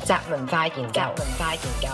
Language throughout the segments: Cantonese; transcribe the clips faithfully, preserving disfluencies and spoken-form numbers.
宅文化研究，文化研究。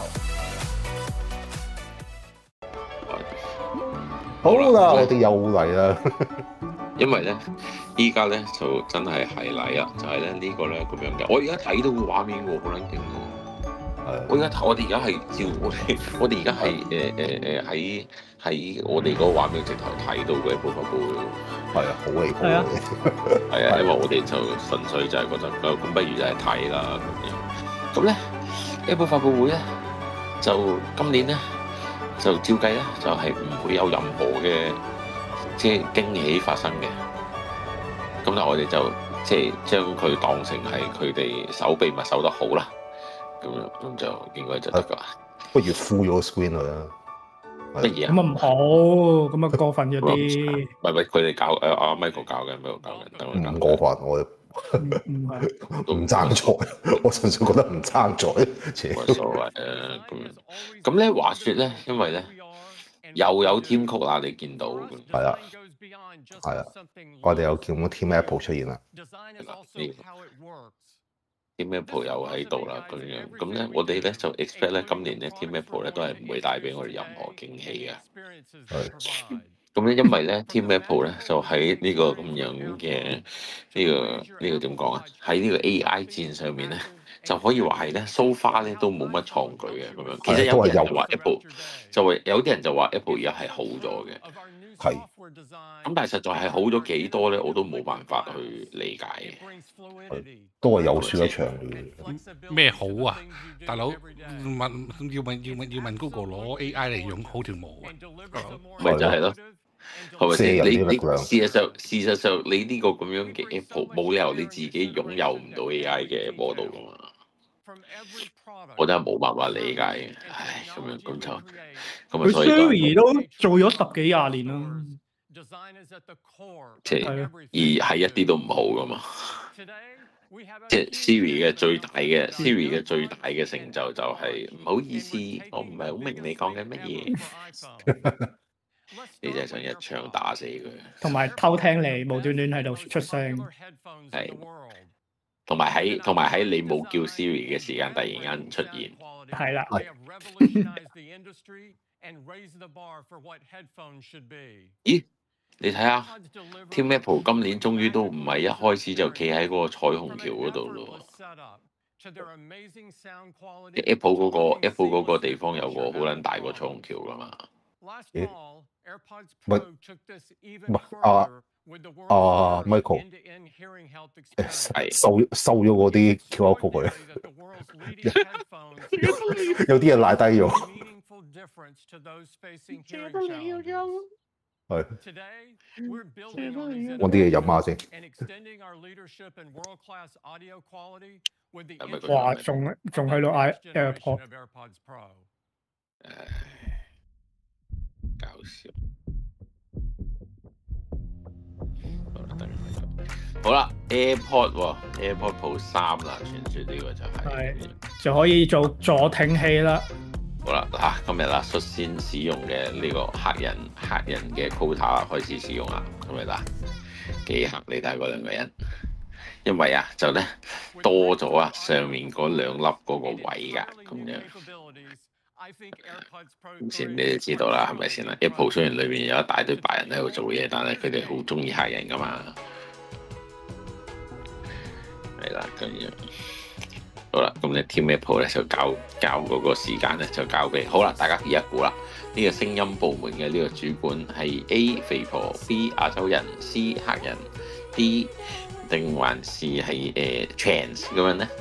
好啦，我哋又嚟啦。 因為咧，依家咧就真係係禮啊，就係、是、咧呢、這個咧咁樣嘅。我而家睇到個畫面喎，好撚勁喎。我而家我哋而家係照我哋，我哋而家係誒誒誒喺喺我哋嗰個畫面直頭睇到嘅部分報嘅。 係啊，好離譜係啊， 係啊，因為我哋就純粹就係覺得，咁不如就係睇啦咁樣。咁咧 Apple 發佈會咧，就今年咧就照計咧就係、是、唔會有任何嘅即係驚喜發生嘅。咁但係我哋就即係將佢當成係佢哋守秘密守得好啦。咁樣咁就應該就得㗎。 不如 full 咗個 screen 佢啦。 乜嘢啊？ 咁啊唔好，咁啊過分咗啲。 唔係唔係，佢哋搞誒阿 Michael 搞嘅，Michael 搞嘅，等佢搞。 唔過分，我唔係唔爭在，我純粹覺得唔爭在。 冇所謂啊咁樣。咁咧話説咧，因為咧又有 Team Cook 啦，你見到係啊，係啊，我哋有叫咁 Team Apple 出現啦。 Team Apple 又喺度啦，咁樣咁咧，我哋咧就 expect 咧今年咧 Team Apple 咧都係唔會帶俾我哋任何驚喜嘅。係。咁咧，因為咧 Team Apple 咧就喺呢個咁樣嘅呢、呢個呢、呢個點講啊？喺呢個 A I 戰上面咧，就可以話係咧 so far 咧都冇乜創舉嘅咁樣。其實有啲人就話 Apple 就會有啲人就話 Apple 而家係好咗嘅。 係。 咁但係實在係好咗幾多咧？我都冇辦法去理解嘅。 都係有輸一場嘅。 咩好啊，大佬？問要問要問要問 Google 攞 A I 嚟用好條毛啊？ 咪就係咯。係咪先？你你事實上事實上你呢個咁樣嘅 Apple 冇理由你自己擁有唔到 A I 嘅 model 噶嘛？我真係冇辦法理解嘅。唉，咁樣咁就咁啊，所以 Siri 都做咗十幾廿年啦。 即係而係一啲都唔好噶嘛。即係 Siri 嘅最大嘅 Siri 嘅最大嘅成就就係、是、唔好意思，我唔係好明你講緊乜嘢。你就係想一槍打死佢， 同埋偷聽你無端端喺度出聲， 係，同埋喺同埋喺你冇叫 Siri 嘅時間突然間出現， 係啦。 咦？你睇下 Team Apple 今年終於都唔係一開始就企喺嗰個彩虹橋嗰度咯。Apple 嗰、嗰個 Apple 嗰個地方有個好撚大個彩虹橋噶嘛？ 咦？唔唔啊啊 Michael 收收咗嗰啲 Q R code 佢，有啲人賴低咗。係，揾啲嘢飲下先。 哇！仲仲喺度嗌 AirPod。 搞笑。好啦 ，AirPod 喎 ，AirPod Pro 三啦，傳説呢個就係、 係、就可以做助聽器啦。 好啦，嗱，今日啦，率先使用嘅呢個客人客人嘅 quota 開始使用啦，係咪啦？幾客你睇嗰兩個人，因為啊，就咧多咗啊上面嗰兩粒嗰個位㗎，咁樣。咁先你都知道啦，係咪先啦 ？Apple 雖然裏面有一大堆白人喺度做嘢，但係佢哋好中意客人㗎嘛。係啦，咁樣。好啦，咁咧 Team Apple 咧就交交嗰個時間咧就交俾好啦，大家而家估啦，呢、這個聲音部門嘅呢個主管係 A 肥婆 ，B 亞洲人 ，C 客人 ，D 定還是係誒、呃、trans 咁樣咧？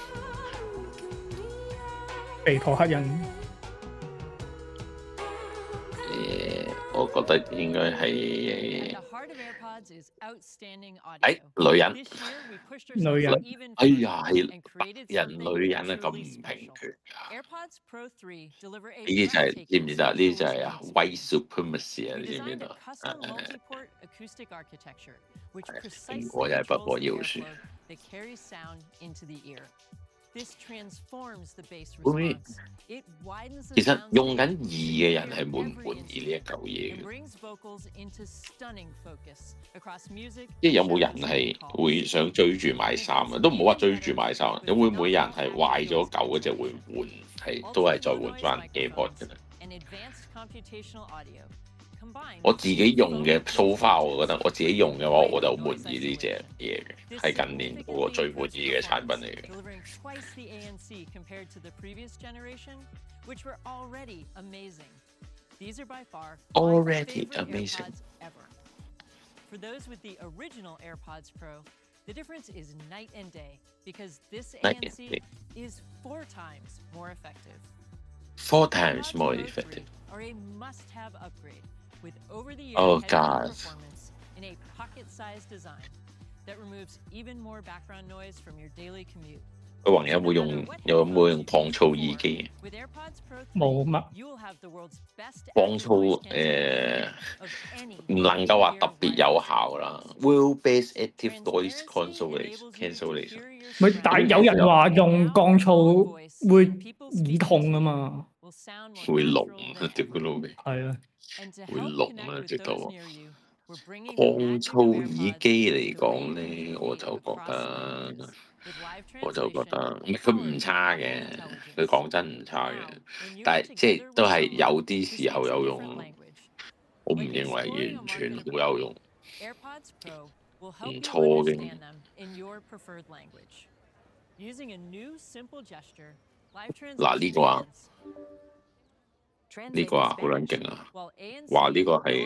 肥婆客人。 誒、呃，我覺得應該係。哎，女人， 女人， 哎呀，係人女人啊，咁唔平權㗎！呢啲就係、是、知唔知得？呢啲就係啊，white supremacy 啊，你知唔知道？誒，蘋果又係不可饒恕。 會唔會其實用緊二嘅人係滿唔滿意呢一嚿嘢嘅？即係有冇人係會想追住買衫啊？都唔好話追住買衫，有會唔會有人係壞咗舊嗰隻會換，係都係再換翻 AirPod 嘅咧？我自己用嘅 so far， 我覺得我自己用嘅話，我就好滿意呢隻嘢嘅，係近年嗰個最滿意嘅產品嚟嘅。Already amazing. For those with the original AirPods Pro, the difference is night and day because this A N C is four times more effective. Four times more effective. Are a must-have upgrade with over-the-ear oh, performance in a pocket-sized design that removes even more background noise from your daily commute. 佢話有冇用有冇用降噪耳機？ 冇乜。 降噪誒唔能夠話特別有效啦。Wheel-based active noise cancellation。 咪但係有人話用降噪會耳痛啊嘛。 會聾啊！屌佢老味。 係啊。 會聾啊！直到降噪耳機嚟講咧，我就覺得。我就覺得佢唔差嘅，佢講真唔差嘅，但係即係都係有啲時候有用，我唔認為完全好有用，唔錯嘅。嗱呢個啊，呢個啊好撚勁啊！話呢個係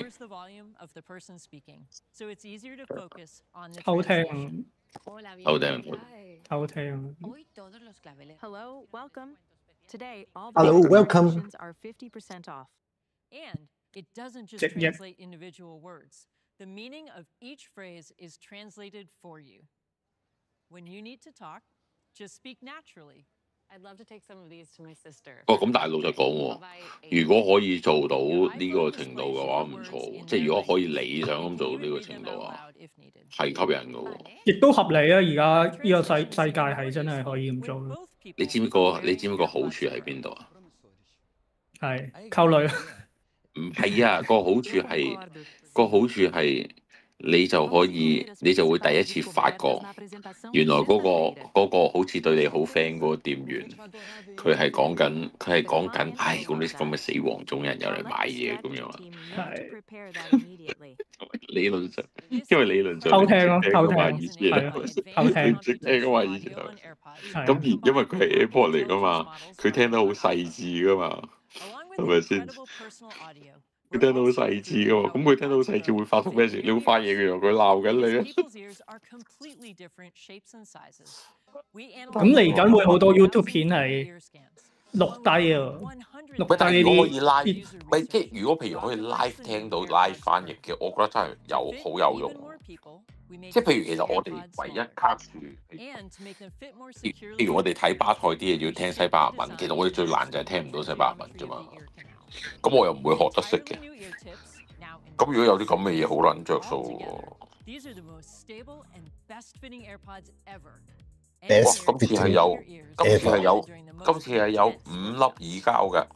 偷聽。 偷聽， 偷聽。 Hello, welcome. Today, all Hello, welcome. are fifty percent off. And it doesn't just translate individual words. The meaning of each phrase is translated for you. When you need to talk, just speak naturally. I'd love to take some of these to my sister. 哦，咁但係老實講喎，如果可以做到呢個程度嘅話，唔錯喎。即係如果可以理想咁做到呢個程度啊，係吸引嘅喎。 亦都合理啊！而家呢個世世界係真係可以咁做咯。 你知唔知個你知唔知個好處喺邊度啊？ 係溝女。 唔係啊，個好處係個好處係。你就可以，你就會第一次發覺，原來嗰、嗰個嗰個好似對你好 friend 嗰個店員，佢係講緊，佢係講緊，唉，咁啲咁嘅死黃種人又嚟買嘢咁樣啊！係理論上，因為理論上偷聽咯，偷聽， 係偷聽，唔識聽噶嘛以前，咁而因為佢係 AirPod 嚟噶嘛，佢聽得好細緻噶嘛，係咪先？佢聽到好細緻噶嘛，咁佢聽到好細緻會發生咩事？你會發現嘅，佢鬧緊你啊！ 咁嚟緊會好多 YouTube 片係錄低啊，錄低呢啲。 如果可以 live， 咪即係如果譬如可以 live 聽到 live 翻譯嘅，我覺得真係有好有用。即係譬如其實我哋唯一卡住，譬如我哋睇巴台啲嘢要聽西班牙文，其實我哋最難就係聽唔到西班牙文啫嘛。咁我又唔會學得識嘅，咁如果有啲咁嘅嘢，好撚着數喎。哇！今次係有，今次係有，今次係有五粒耳膠嘅，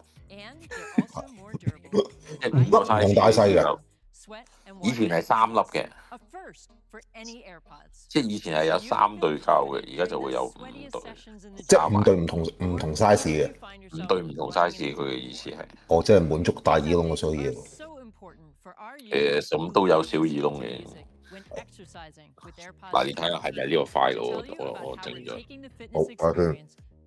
即係五個 size 咁大細嘅。 以前係三粒嘅，即係以前係有三對膠嘅，而家就會有五對， 即係五對唔同唔同 size 嘅， 五對唔同 size 佢嘅意思係。 哦，即係滿足大耳窿嘅需要。 誒，咁都有小耳窿嘅。嗱，你睇下係咪呢個 file 我我我整咗？ 好，睇下。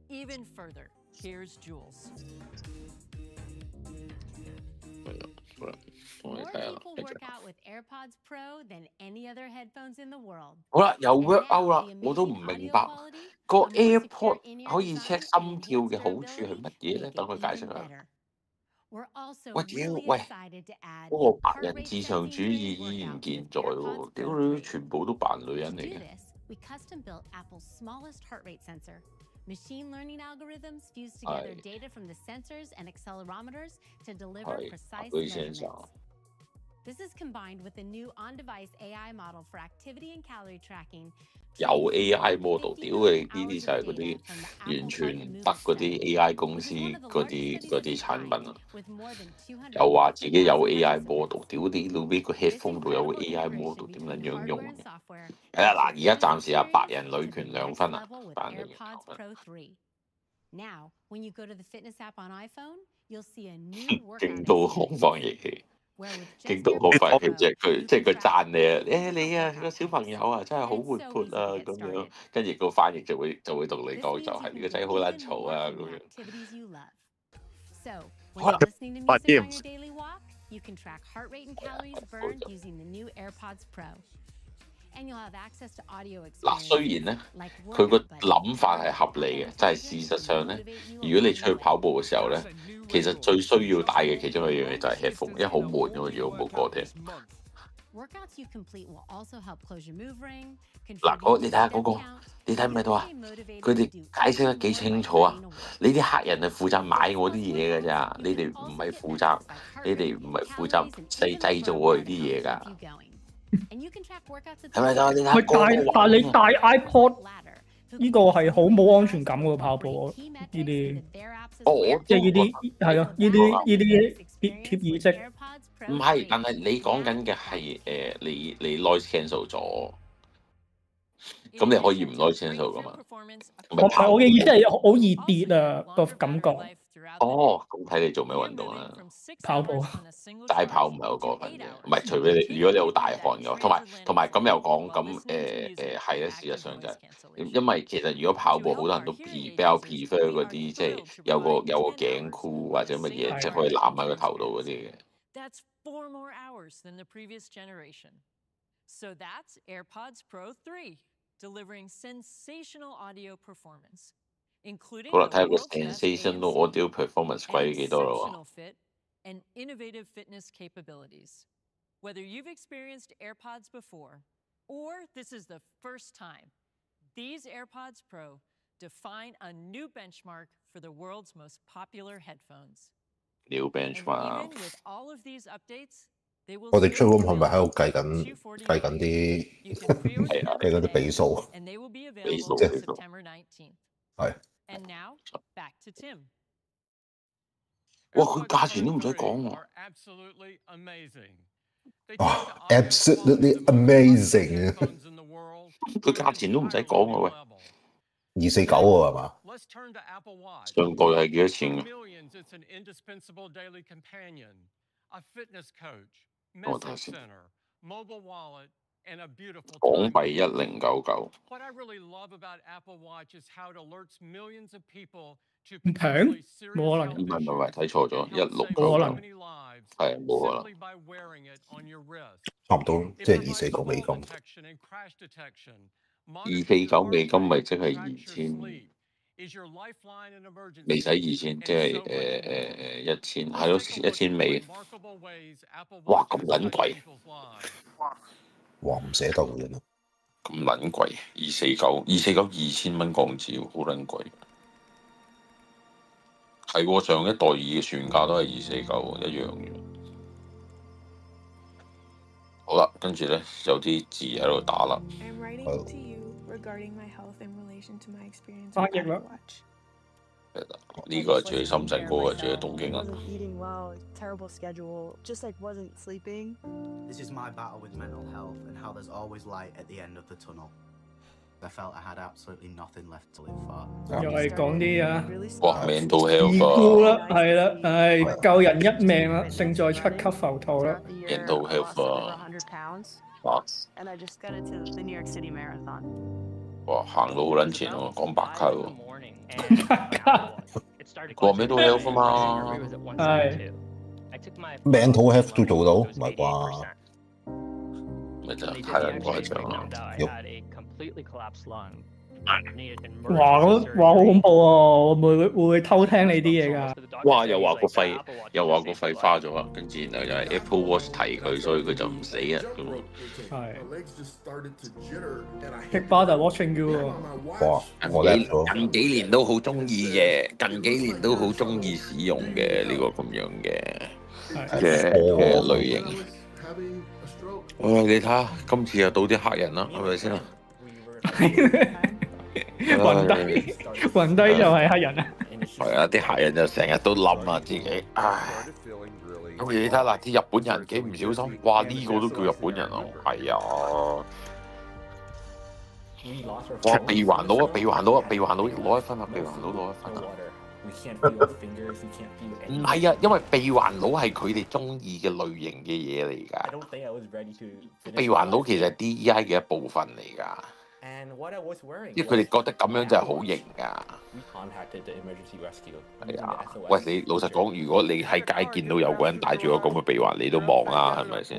好啦，又 work out 啦，我都唔明白個 AirPod 可以 check 心跳嘅好處係乜嘢咧？等佢解釋下。喂屌，喂，嗰、那個白人至上主義依然健在喎，屌你全部都扮女人嚟嘅。Machine learning algorithms fuse together data from the sensors and accelerometers to deliver precise measurements. This is combined with a new on-device A I model for activity and calorie tracking. 有 A I model， 屌你呢啲就係嗰啲完全唔得嗰啲 A I 公司嗰啲嗰啲產品啊！又話自己有 A I model， 屌你老味個 headphone 度有個 A I model 點撚樣用？係啊嗱，而家暫時啊白人女權兩分啊，白人女權兩分。 Now, when you go to the fitness app on iPhone, you'll see a new workout. 勁到空放熱氣。勁到好快氣啫，佢即係佢讚你啊！誒你啊個小朋友啊真係好活潑啊咁樣，跟住個翻譯就會就會同你講就係呢個仔好撚嘈啊咁樣。 八點。 嗱，雖然咧佢個諗法係合理嘅，但係事實上咧，如果你出去跑步嘅時候咧，其實最需要帶嘅其中一樣嘢就係 headphone， 因為好悶㗎嘛，如果冇歌聽。嗱，我你睇下嗰個，你睇唔睇到啊？佢哋解釋得幾清楚啊！你啲客人係負責買我啲嘢㗎咋，你哋唔係負責，你哋唔係負責製製造我哋啲嘢㗎。係咪就你睇？ 帶但你帶 iPod 呢個係好冇安全感嘅跑步呢啲。 哦， 即係呢啲係咯，呢啲呢啲貼耳式。 唔係，但係你講緊嘅係誒，你你 noise cancel 咗，咁你可以唔 noise cancel 噶嘛？ 我我嘅意思係好易跌啊個感覺。 哦，咁睇你做咩運動啦？ 跑步， 大跑唔係好過分嘅，唔係除非你如果你好大汗嘅，同埋同埋咁又講咁誒誒係咧，事實上就係、是，因為其實如果跑步好多人都 P 比較 prefer 嗰啲，即係有個有個頸箍或者乜嘢，即係可以攬喺個頭度嗰啲嘅。 That's four more hours than the previous generation. So that's AirPods Pro three, delivering sensational audio performance. 好啦，睇下個 sensational audio performance 貴幾多咯喎。 And innovative fitness capabilities. Whether you've experienced AirPods before, or this is the first time, these AirPods Pro define a new benchmark for the world's most popular headphones. New benchmark. 我哋 showroom 係咪喺度計緊計緊啲計嗰啲比數？ 比數即係係。 And now, back to Tim. 哇！佢價錢都唔使講喎。 哇 ！Absolutely amazing！ 佢價錢都唔使講喎喂。 二四九喎係嘛？ 上個係幾多錢嘅？我睇下先。港幣一零九九。 唔平？冇可能。 唔係唔係，睇錯咗，一六九九。係冇可能。 差唔多，即係二四九美金。 二四九美金咪即係二千，未使二千，即係誒誒誒一千，係咯一千美。哇！咁撚貴。 哇！唔捨得嘅。 咁撚貴，二四九，二四九二千蚊港紙，好撚貴。係喎，上一代嘅船價都係二四九一樣嘅。好啦，跟住咧有啲字喺度打啦。 翻譯啦。 呢個係住喺深圳，嗰個係住喺東京啦。 This is my battle with mental health and how there's always light at the end of the tunnel. I felt I had absolutely nothing left to live for. 又係講啲啊， 哇 mental health 自顧啦，係啦，係救人一命啦，勝在七級浮屠啦。 mental health 啊！哇！哇，行到好撚前喎，講白卡喎。 白卡。 講 mental health 嘛？ 係。 mental health 都做到，唔係啩？ 咪就係太撚誇張啦！ 哇！咁哇好恐怖喎！會會會唔會偷聽你啲嘢㗎？ 哇！又話個肺，又話個肺花咗啊！跟住然後又係 Apple Watch 提佢，所以佢就唔死啊咁。 係。Big Brother watching you 喎！ 哇！我叻咗。 近幾年都好中意嘅，近幾年都好中意使用嘅呢個咁樣嘅嘅嘅類型。 喂，你睇下，今次又到啲黑人啦，係咪先啊？ 暈低，暈低就係黑人啊！ 係啊，啲黑人就成日都冧啊自己，唉。咁你睇下嗱，啲日本人幾唔小心，哇！呢、這個都叫日本人啊，係啊。哇！鼻環佬啊，鼻環佬啊，鼻環佬攞一分啊，鼻環佬攞一分啊！唔係啊，因為鼻環佬係佢哋中意嘅類型嘅嘢嚟㗎。鼻環佬其實係 D E I 嘅一部分嚟㗎。因為佢哋覺得咁樣就係好型㗎。係啊，喂，你老實講，如果你喺街見到有個人戴住個咁嘅鼻環，你都望啦，係咪先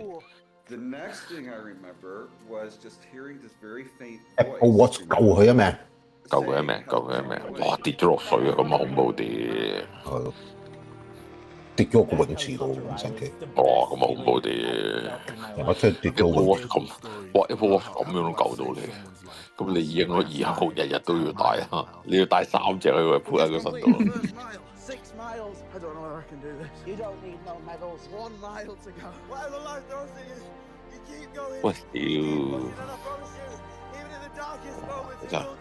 ？Apple Watch 救佢一命， 救佢一命，救佢一命！哇，跌咗落水啊，咁啊恐怖啲。 係咯，跌咗個泳池度，咁神奇。 哇，咁啊恐怖啲。 我真係跌咗 Apple Watch 咁，哇 Apple Watch 咁樣都救到你。咁你應該以後日日都要戴啦，你要戴三隻喺個鋪喺個身度。喂，屌！真係，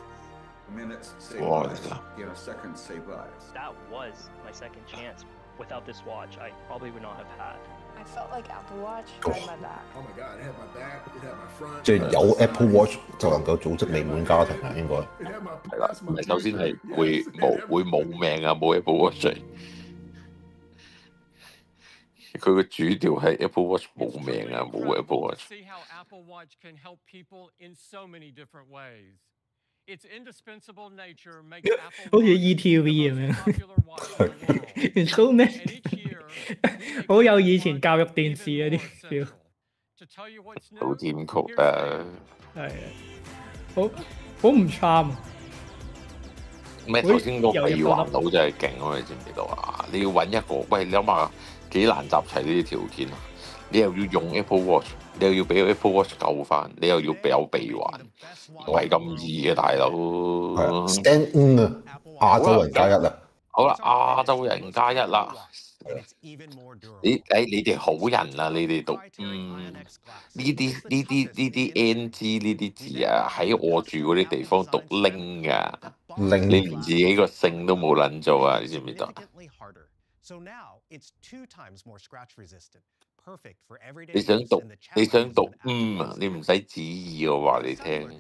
哇！真係。 That was my second chance. Without this watch, I probably would not have had. I felt like Apple Watch had my back. Oh my god, it had my back, it had my front. 即係有 Apple Watch 就能夠組織美滿家庭啊，應該。 係啦，唔係首先係會冇會冇命啊，冇 Apple Watch 嚟。佢個主調係 Apple Watch 冇命啊，冇 Apple Watch。 好似 E T V 咁樣，so many， 好有以前教育電視嗰啲 feel。 好甜曲啊！ 係啊，好好唔差。 咩頭先個鼻環佬真係勁啊！你知唔知道啊？你要揾一個，喂，你諗下幾難集齊呢啲條件啊！你又要用 Apple Watch， 你又要俾 Apple Watch 救翻，你又要有鼻環，唔係咁易嘅大佬。 Stand in 啊，亞洲人加一啦。 好啦，亞洲人加一啦。你誒你哋好人啊！你哋讀嗯呢啲呢啲呢啲 N G 呢啲字啊，喺我住嗰啲地方讀拎噶，你連自己個姓都冇撚做啊！你知唔知道？你想讀你想讀嗯啊，你唔使旨意我話你聽，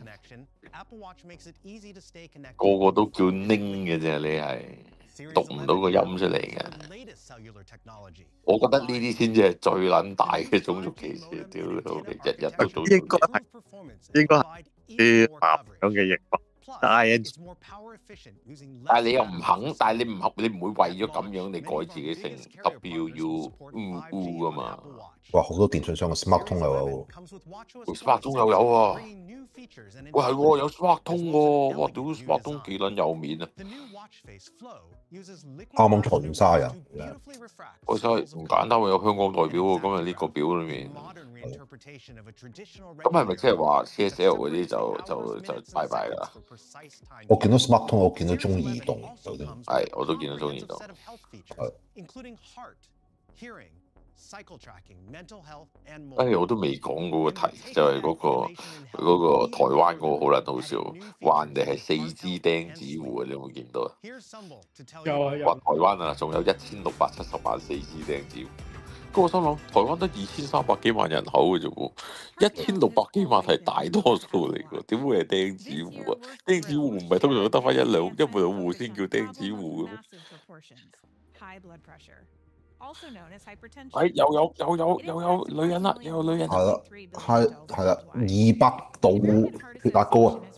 個個都叫拎嘅啫，你係。讀唔到個音出嚟嘅，我覺得呢啲先至係最撚大嘅種族歧視，屌你老味，日日都做。應該係應該係啲男樣嘅型咯，但係但係你又唔肯，但係你唔合，你唔會為咗咁樣你改自己姓 W U U U 噶嘛？ 哇！好多電信商嘅 Smart 通又有喎 ，Smart 通又有啊！喂係喎，有 Smart 通喎，哇屌 Smart 通幾撚有面啊！ 啱啱出晒啊！ 我真係唔簡單喎，有香港代表喎，今日呢個表裏面。咁係咪即係話 C S L 嗰啲就就就拜拜啦？ 我見到 Smart 通，我見到中移動， 係我都見到中移動。哎，我都未講嗰個題，就係嗰個嗰個台灣嗰個好撚好笑，話人哋係四支釘子戶啊！你有冇見到啊？ 有啊有。 話台灣啊，仲有一千六百七十萬四支釘子戶。咁我心諗，台灣得二千三百幾萬人口嘅啫喎，一千六百幾萬係大多數嚟㗎，點會係釘子戶啊？釘子戶唔係通常得翻一兩一兩戶先叫釘子戶嘅咩？哎，又有又有又有女人啦，又有女人。 係啦，係係啦，二百度血壓高啊！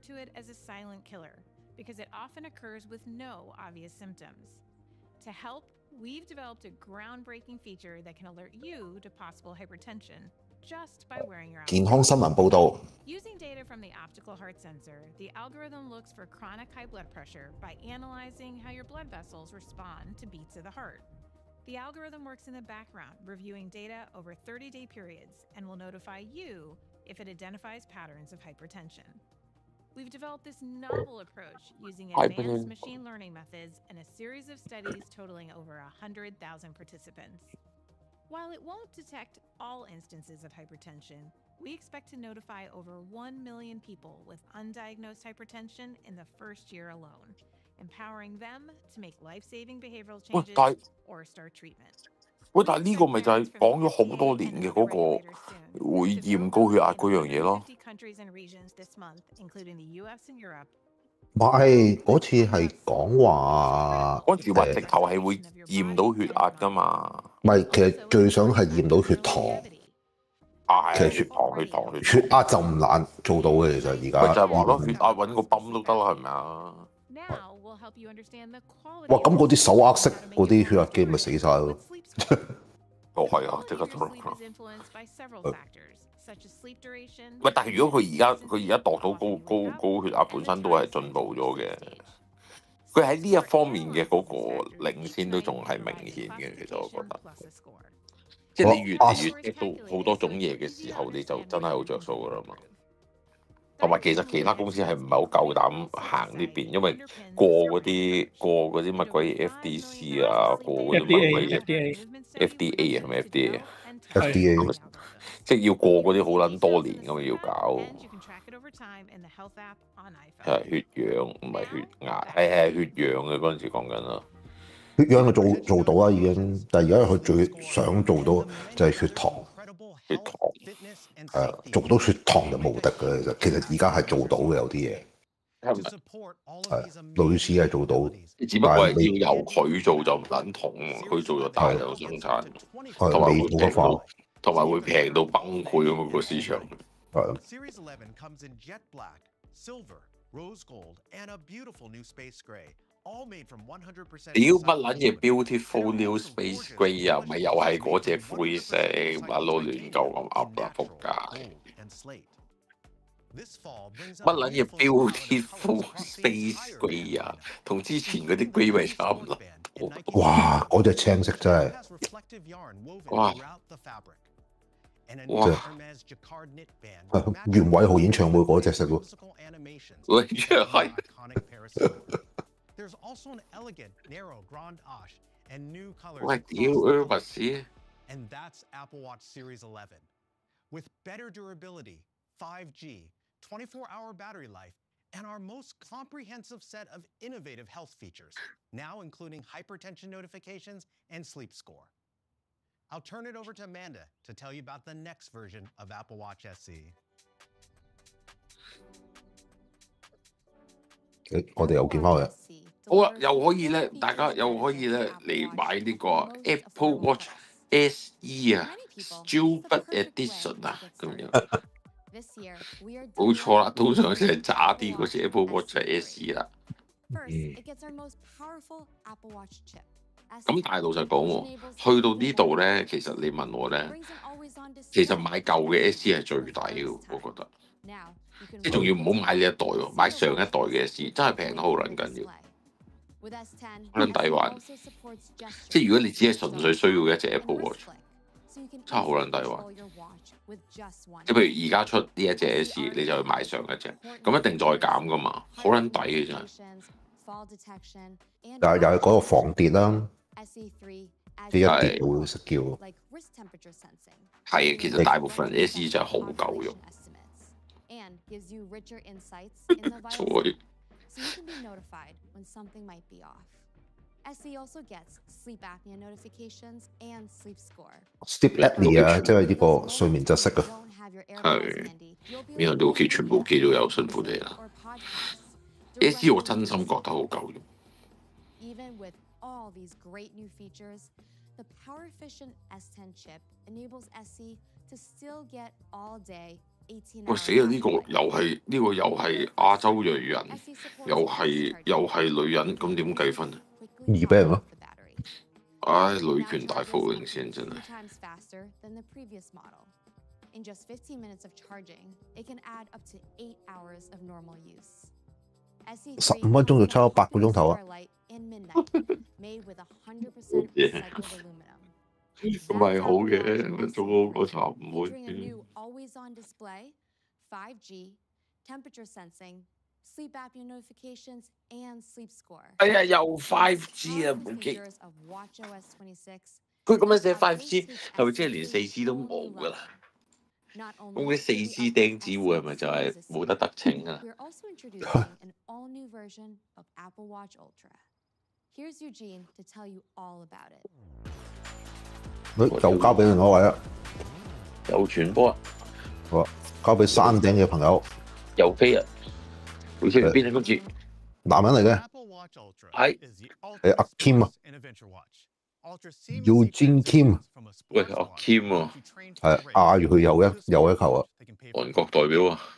To help, we've developed a groundbreaking feature that can alert you to possible hypertension just by wearing your Apple Watch. 健康新聞報導。 Using data from the optical heart sensor, the algorithm looks for chronic high blood pressure by analyzing how your blood vessels respond to beats of the heart. The algorithm works in the background, reviewing data over thirty-day periods, and will notify you if it identifies patterns of hypertension. We've developed this novel approach using advanced machine learning methods and a series of studies totaling over one hundred thousand participants. While it won't detect all instances of hypertension, we expect to notify over one million people with undiagnosed hypertension in the first year alone, empowering them to make life-saving behavioral 喂， changes 但係 or start treatment. 喂，但係呢個咪就係講咗好多年嘅嗰個會驗高血壓嗰樣嘢咯。 fifty countries and regions this month, including the U S and Europe. 唔係嗰次係講話嗰陣時話直頭係會驗到血壓㗎嘛。 唔係，其實最想係驗到血糖。 其實血糖、血糖、血血壓就唔難做到嘅，其實而家。 咪就係話咯，血壓揾個泵都得啦，係咪啊？ 哇！咁嗰啲手握式嗰啲血壓機咪死晒咯。 哦，係啊，即刻做啦。喂，但係如果佢而家佢而家度到高高高血壓本身都係進步咗嘅，佢喺呢一方面嘅嗰個領先都仲係明顯嘅，其實我覺得。即係你越嚟越 get 到好多種嘢嘅時候，你就真係好着數噶啦嘛。同埋其實其他公司係唔係好夠膽行呢邊，因為過嗰啲過嗰啲乜鬼 F D C 啊，過嗰啲乜鬼嘢 F D A 係咪 F D A 啊 ？F D A 即係要過嗰啲好撚多年咁要搞。係血氧唔係血壓，係係血氧嘅嗰陣時講緊啦。 血氧就做做到啦已經，但係而家佢最想做到就係血糖。 血糖誒做到血糖就無敵嘅，其實其實而家係做到嘅有啲嘢，係類似係做到， 只不過係要由佢做就唔撚同，佢做咗大量生產，同埋會平到，同埋會平到崩潰咁樣個市場。係。屌乜撚嘢 Beautiful New Space Grey 啊，咪又係嗰隻灰色，乜撈亂鳩咁噏啦，仆街！乜撚嘢 Beautiful Space Grey 啊，同之前嗰啲 Grey 咪差唔多。 哇！嗰隻青色真係， 哇！ 哇！袁偉豪演唱會嗰隻色喎， 喂，係。 There's also an elegant, narrow Grande Ache and new colors. What you see? And that's Apple Watch Series eleven. With better durability, five G, twenty-four hour battery life, and our most comprehensive set of innovative health features, now including hypertension notifications and sleep score. I'll turn it over to Amanda to tell you about the next version of Apple Watch S E. 我哋又見翻佢。 好啦，又可以咧，大家又可以咧嚟買呢個 Apple Watch S E 啊 ，Stupid Edition 啊，咁樣。冇錯啦，通常成渣啲嗰隻 Apple Watch 係 S E 啦。嗯。咁但係老實講喎，去到呢度咧，其實你問我咧，其實買舊嘅 S E 係最抵嘅，我覺得。即係仲要唔好買呢一代喎，買上一代嘅 S E 真係平得好撚緊要。好撚抵玩，即係如果你只係純粹需要一隻 Apple Watch， 真係好撚抵玩。即係譬如而家出呢一隻 S E， 你就去買上一隻，咁一定再減噶嘛，好撚抵嘅真係。 又又係嗰個防跌啦，即係一跌會識叫。 係，其實大部分 S E 真係好夠用。錯。 So you can be notified when something might be off. S E also gets sleep apnea notifications and sleep score. Sleep apnea 即係呢個睡眠窒息啊。 係，呢個你屋企全部屋企都有，辛苦你啦。S E 我真心覺得好夠用。 Even with all these great new features, the power-efficient S ten chip enables S E to still get all day. 喂死啦！呢個又係呢個又係亞洲裔人，又係又係女人，咁點計分啊？ 二比零咯。 唉，女權大幅領先真係。 十五分鐘就差咗八個鐘頭啊！ 咁咪好嘅，做嗰個茶唔會。 five G, temperature sensing, sleep apnea notifications, and sleep score. 哎呀，又 five G 啊，部機。 佢咁樣寫 five G 係咪即係連四 G 都冇㗎啦？咁啲四 G 釘子戶係咪就係冇得得逞啊？ We're also introducing an all-new version of Apple Watch Ultra. Here's Eugene to tell you all about it. 又交俾另外一位啦， 又傳播啊！ 好啊，交俾山頂嘅朋友， 又飛啊！佢出邊啊？今次男人嚟嘅， 係係阿 Kim 啊 ，Eugene Kim， 喂，阿 Kim 喎， 係嗌住佢又一又一球啊！ 韓國代表啊，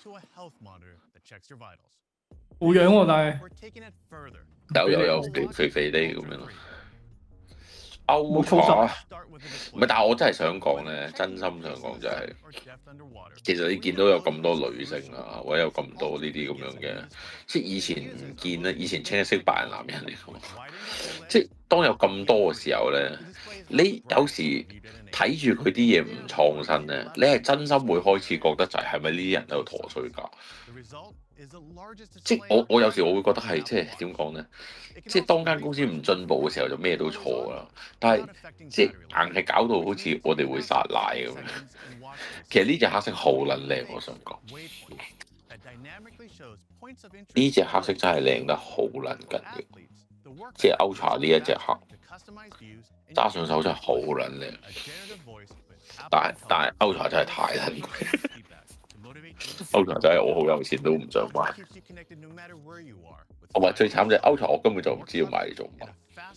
好樣喎，但係有有有肥肥肥啲咁樣咯。歐華唔係，但係我真係想講咧，真心想講就係、是，其實你見到有咁多女性啊，或者有咁多呢啲咁樣嘅，即係以前唔見咧，以前清一色白人男人嚟嘅，即係當有咁多嘅時候咧，你有時睇住佢啲嘢唔創新咧，你係真心會開始覺得就係係咪呢啲人喺度陀衰㗎？即係我我有時我會覺得係即係點講咧？即係當間公司唔進步嘅時候就咩都錯啦，但係即係硬係搞到好似我哋會殺奶咁樣。其實呢隻黑色好撚靚，我想講。呢隻黑色真係靚得好撚緊要，即係 Ultra 呢一隻黑，揸上手真係好撚靚。但係但係 Ultra 真係太撚貴。Ultra 真係我好有錢都唔想買。同埋最慘就係 Ultra，我根本就唔知道買嚟做乜。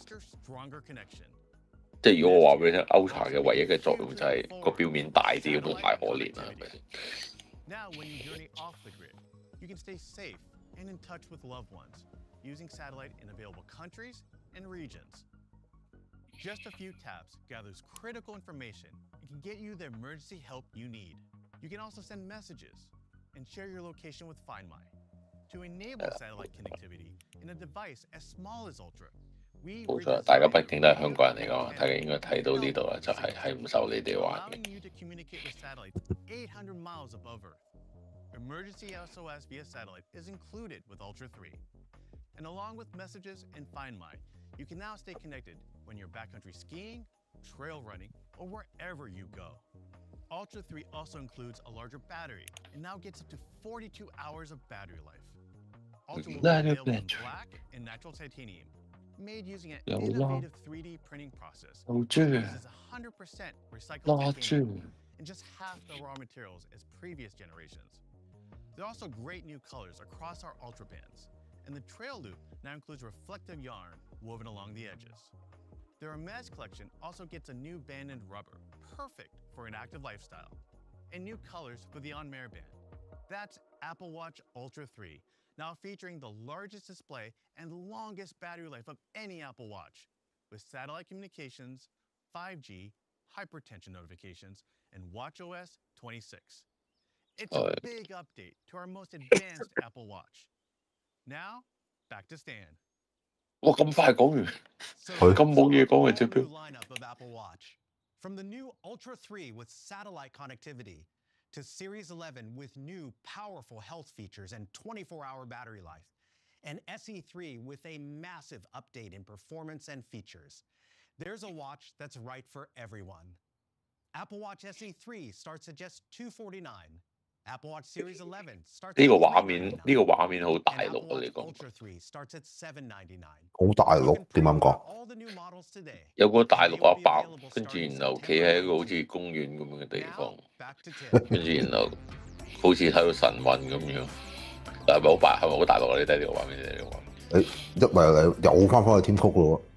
即係如果我話俾你聽 ，Ultra 嘅唯一嘅作用就係個表面大啲，咁太可憐啦，係咪先？ Now, when you journey off the grid, you can stay safe and in touch with loved ones using satellite in available countries and regions. Just a few taps gathers critical information and can get you the emergency help you need. You can also send messages and share your location with Find My. To enable satellite connectivity in a device as small as Ultra, we 冇錯，大家畢竟都係香港人嚟講，大家應該睇到呢度啦，就係係唔受你哋玩嘅。 allowing you to communicate with satellites eight hundred miles above Earth. Emergency S O S via satellite is included with Ultra three. And along with messages and Find My, you can now stay connected when you're backcountry skiing, trail running, or wherever you go. Ultra three also includes a larger battery and now gets up to forty-two hours of battery life. Ultra will be available in black and natural titanium, made using an innovative three D printing process. It uses one hundred percent recycled titanium and just half the raw materials as previous generations. There are also great new colors across our Ultra bands, and the trail loop now includes reflective yarn woven along the edges. The Hermes collection also gets a new band and rubber, perfect for an active lifestyle, and new colors for the On Mare band. That's Apple Watch Ultra three, now featuring the largest display and longest battery life of any Apple Watch, with satellite communications, five G, hypertension notifications, and watchOS twenty-six. It's a big update to our most advanced Apple Watch. Now, back to Stan. 哇！咁快講完，佢咁冇嘢講嘅隻錶。 Lineup of Apple Watch. From the new Ultra three with satellite connectivity to Series eleven with new powerful health features and twenty-four hour battery life, and S E three with a massive update in performance and features. There's a watch that's right for everyone. Apple Watch S E three starts at just two forty-nine. Apple Watch Series eleven starts 呢個畫面呢個畫面好大陸啊！你講 Ultra three starts at seven ninety-nine. 好大陸點咁講？ 有個大陸阿伯，跟住然後企喺一個好似公園咁樣嘅地方，跟住然後好似喺度神韻咁樣。係咪好大？係咪好大陸啊？你睇呢個畫面，你睇呢個畫面。 誒，一嚟嚟又翻返去添曲咯喎。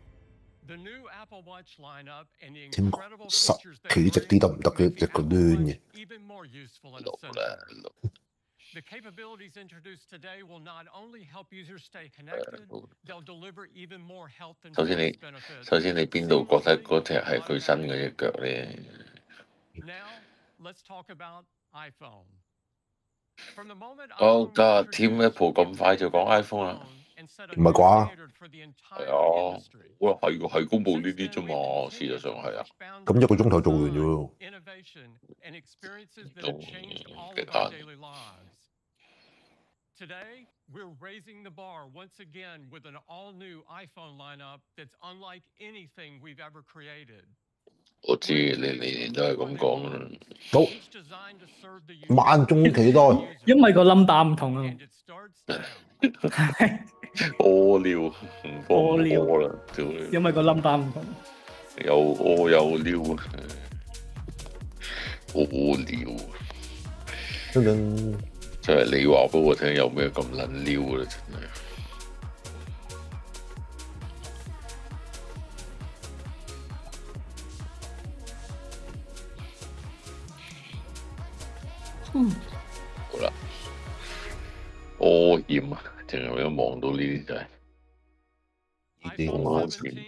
添曲實企直啲得唔得嘅？一個攣嘅。 The capabilities introduced today will not only help users stay connected, they'll deliver even more health and 首先你 benefits. 首先你邊度覺得嗰隻係佢新嗰隻腳咧 Now, let's talk about iPhone. From the moment Oh God！ Team Apple 咁快就講 iPhone 啦？ 唔係啩？ 係啊，哇係喎，係公佈呢啲啫嘛，事實上係啊。 咁一個鐘頭做完啫喎。 仲其他。 Today, we're raising the bar once again with an all-new iPhone lineup that's unlike anything we've ever created. 我知你年年都係咁講啦。 好，萬眾期待。 因為個 number 唔同啊。 屙尿唔幫屙尿屙啦，屌你！ 因為個 number 唔同。 又屙又尿，屙尿。 真真真係你話俾我聽，有咩咁撚撩啦，真係。 嗯， 好啦，屙險啊！淨係一望到呢啲就係呢啲屙險。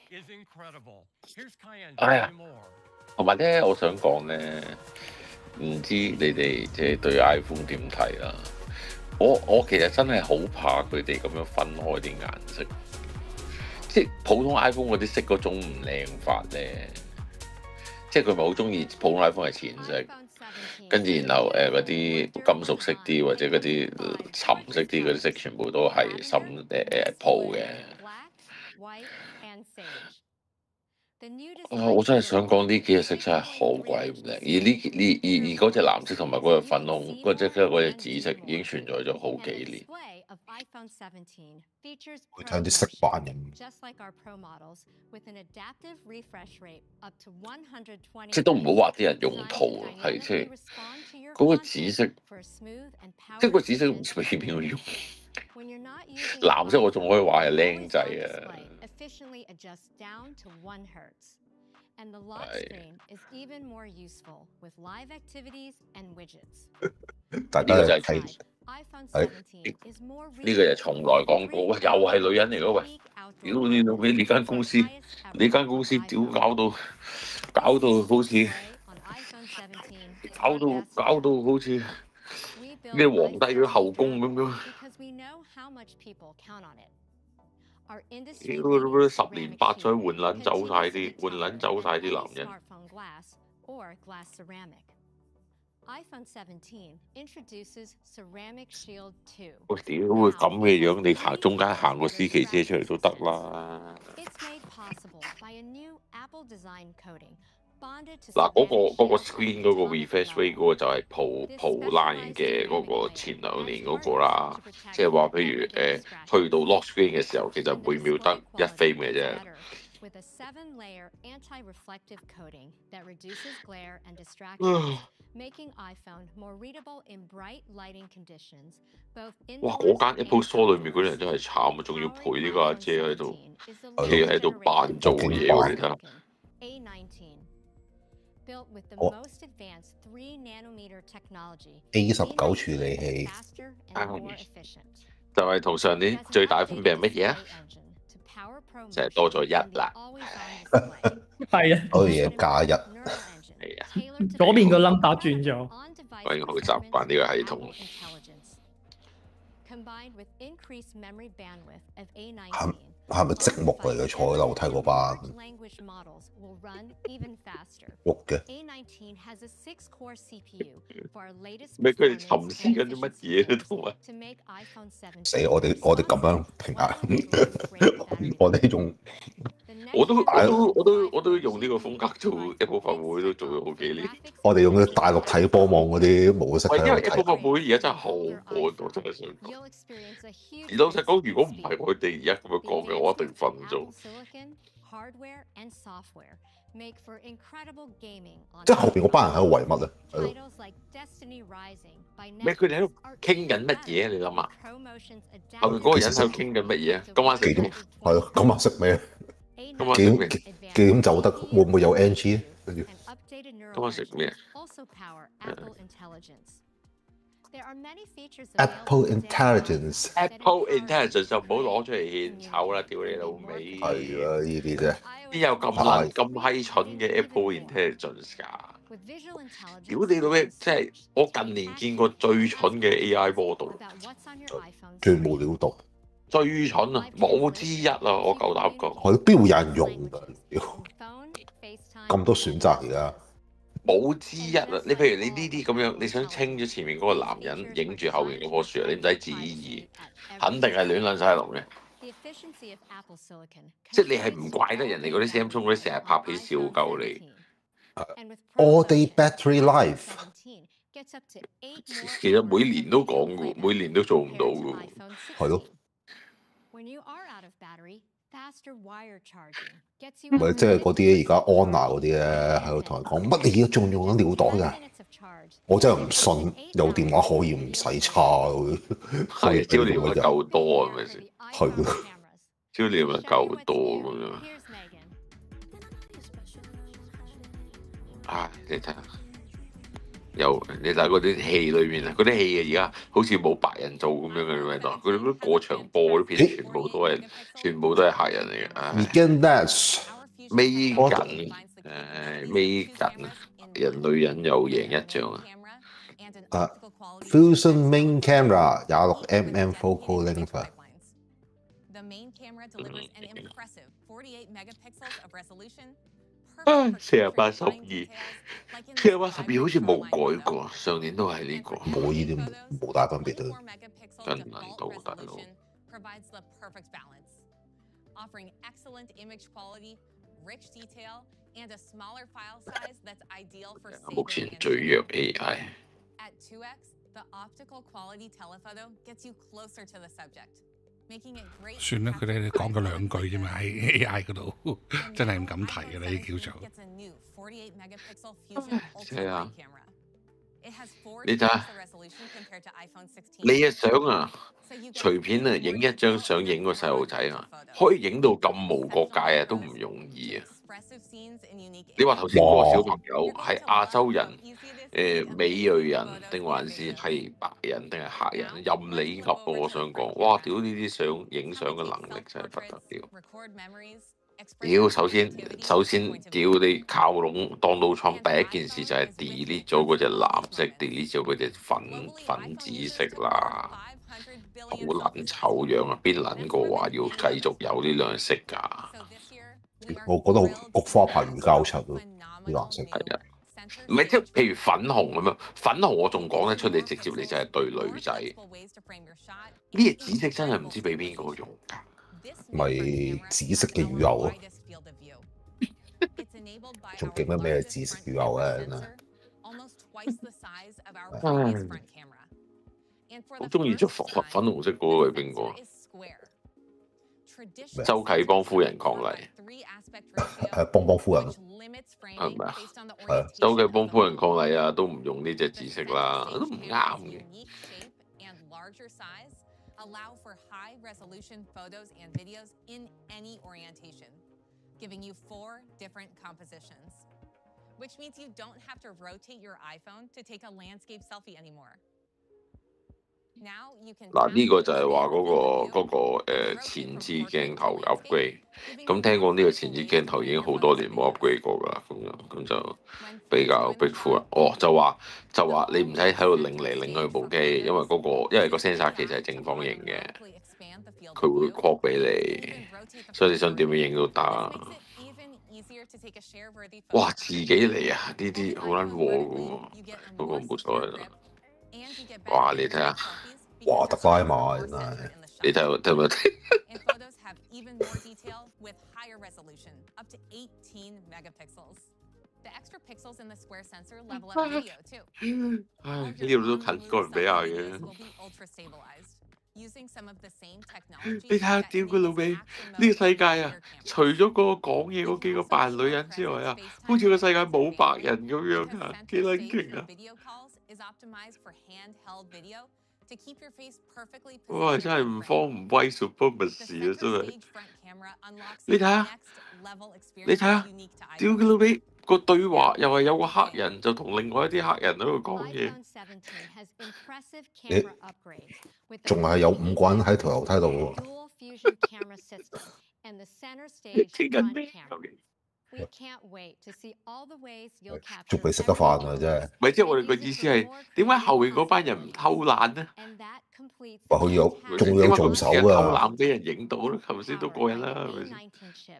哎呀，同埋咧，我想講咧，唔知你哋即係對 iPhone 點睇啦？我我其實真係好怕佢哋咁樣分開啲顏色，即係普通 iPhone 嗰啲色嗰種唔靚法咧，即係佢咪好中意普通 iPhone 係淺色。跟住然後誒嗰啲金屬色啲或者嗰啲沉色啲嗰啲色全部都係深誒誒鋪嘅。啊！我真係想講呢幾隻色真係好鬼唔靚，而呢呢而而嗰隻藍色同埋嗰隻粉紅嗰隻嗰隻紫色已經存在咗好幾年。 會睇啲色板咁。 即係都唔好話啲人用圖，係即係嗰個紫色，即係個紫色唔知俾邊個用。藍色我仲可以話係靚仔啊。And the lock screen is even more useful with live activities and widgets. 大家就係睇係呢個就從來講過，喂，又係女人嚟嘅喂，屌你老味！你間公司，你間公司屌搞到搞到好似搞到搞到好似咩皇帝嘅後宮咁樣。屌！十年八載換撚走晒啲，換撚走晒啲男人。喂，屌！會咁嘅樣，你行中間行個司棋車出嚟都得啦。嗱，嗰個嗰個 screen 嗰個 refresh rate 嗰個就係 Pro Pro Line 嘅嗰個前兩年嗰個啦，即係話譬如誒、呃、去到 lock screen 嘅時候，其實每秒得一 frame 嘅啫。哇！嗰間 Apple Store 裏面嗰啲人真係慘啊，仲要陪呢個阿姐喺度企喺度扮做嘢喎，你睇下。 我 A 十九處理器， 就係同上年最大分別係乜嘢啊？就係多咗一啦。 係啊， 嗰嘢加一。 係啊， 左邊個 number 轉咗。 我應該好習慣呢個系統。 係係咪積木嚟嘅？坐喺樓梯嗰班喐嘅。 咩？佢哋沉思緊啲乜嘢咧？同埋死！我哋我哋咁樣評價，我哋仲我都我都我都我都用呢個風格做 Apple 發布會都做咗好幾年。 我哋用嘅大陸睇波網嗰啲模式喺度睇。 因為 Apple 發布會而家真係好悶，我真係想講。而老實講，如果唔係佢哋而家咁樣講嘅，我一定瞓咗。 即係後邊嗰班人喺度為乜咧？喺度咩？佢哋喺度傾緊乜嘢？你諗下，後邊嗰個人喺度傾緊乜嘢？今晚食咩？ 係咯，今晚食咩？ 今晚食咩？ 幾點走得？會唔會有 N G 咧？跟住今晚食咩 ？Apple Intelligence。Apple Intelligence 就唔好攞出嚟獻醜啦！屌你老味。 係啊，呢啲啫。 邊有咁撚咁閪蠢嘅 Apple Intelligence 㗎？屌你老味！即係我近年見過最蠢嘅 A I model。 最無料到。 最蠢啊！冇之一啊！我夠膽講。 係邊會有人用㗎？咁多選擇而家。 冇之一啊！你譬如你呢啲咁樣，你想清咗前面嗰個男人，影住後面嗰棵樹，你唔使旨意，肯定係亂撚晒龍嘅。 即係你係唔怪得人哋嗰啲 Samsung 嗰啲成日拍片笑鳩你。 All day battery life。 其實每年都講嘅，每年都做唔到嘅。 係咯。唔係即係嗰啲而家安娜嗰啲咧，喺度同人講乜你而家仲用緊尿袋㗎？我真係唔信有電話可以唔使叉嘅。 係資料咪夠多係咪先？ 係咯， 資料咪夠多咁樣。唉，你睇下，又你睇嗰啲戲裏面啊，嗰啲戲啊，而家好似冇白人做咁樣嘅咩？佢哋嗰啲過場播嗰啲片，全部都係全部都係客人嚟嘅。 Megan Nash， 尾緊，誒尾緊，人女人又贏一仗啊！ 啊 ，Fusion Main Camera 廿六 mm focal length。 四十八十二，四十八十二好似冇改過，上年都係呢個。 冇呢啲冇大分別都。 真難到大佬。目前最弱 A I。 算啦，佢哋講咗兩句啫嘛，喺 A I 嗰度真係唔敢提嘅啦，呢叫做。 係啊，你睇下，你嘅相啊，隨便啊影一張相影個細路仔啊，可以影到咁無國界啊，都唔容易啊！你話頭先嗰個小朋友係亞洲人、誒、呃、美裔人，定還是係白人定係黑人？任你噏啊！我想講，哇！屌呢啲相影相嘅能力真係不得了。屌，首先首先屌你靠攏 Donald Trump 第一件事就係 delete 咗嗰隻藍色 ，delete 咗嗰隻粉粉紫色啦，好撚醜樣啊！邊撚個話要繼續有呢兩色㗎？ 我覺得好菊花牌魚膠漆咯，啲顏色係啊，唔係即係譬如粉紅咁樣，粉紅我仲講得出，你直接你就係對女仔。呢隻紫色真係唔知俾邊個用㗎， 咪紫色嘅魚油咯，仲記乜咩紫色魚油咧？ 真係，好中意着粉粉紅色嗰個係邊個？周啟邦夫人抗禮， 係邦邦夫人， 係咪啊？係周啟邦夫人抗禮啊，都唔用呢隻紫色啦，都唔啱嘅。嗱呢個就係話嗰個嗰、嗰個呃、前置鏡頭 upgrade， 咁聽講呢個前置鏡頭已經好多年冇 upgrade 過㗎啦，咁樣咁就比較逼呼啦。哦，就話就話你唔使喺度擰嚟擰去部機，因為嗰、嗰個因為個 sensor 其實係正方形嘅，佢會 crop 俾你，所以你想點樣影都得。哇！自己嚟啊！呢啲好撚禍嘅喎，不過冇所謂啦。哇！你睇下， 哇！特快嘛，真係。 你睇睇唔睇？唉，呢度都近哥倫比亞嘅。你睇下，屌佢老味！呢個世界啊，除咗嗰個講嘢嗰幾個白人女人之外啊，好似個世界冇白人咁樣啊，幾撚勁啊！哇！真係唔慌唔威 supremacy 啊！真係。你睇下，你睇下，屌佢老味！個對話又係有個黑人就同另外一啲黑人喺度講嘢。 誒，仲係有五個人喺條樓梯度喎。 傾緊咩？ 仲未食得飯啊！真係。 咪即係我哋個意思係點解後面嗰班人唔偷懶呢？ 話佢有仲有助手㗎。 偷懶俾人影到咯，頭先都過癮啦，係咪先？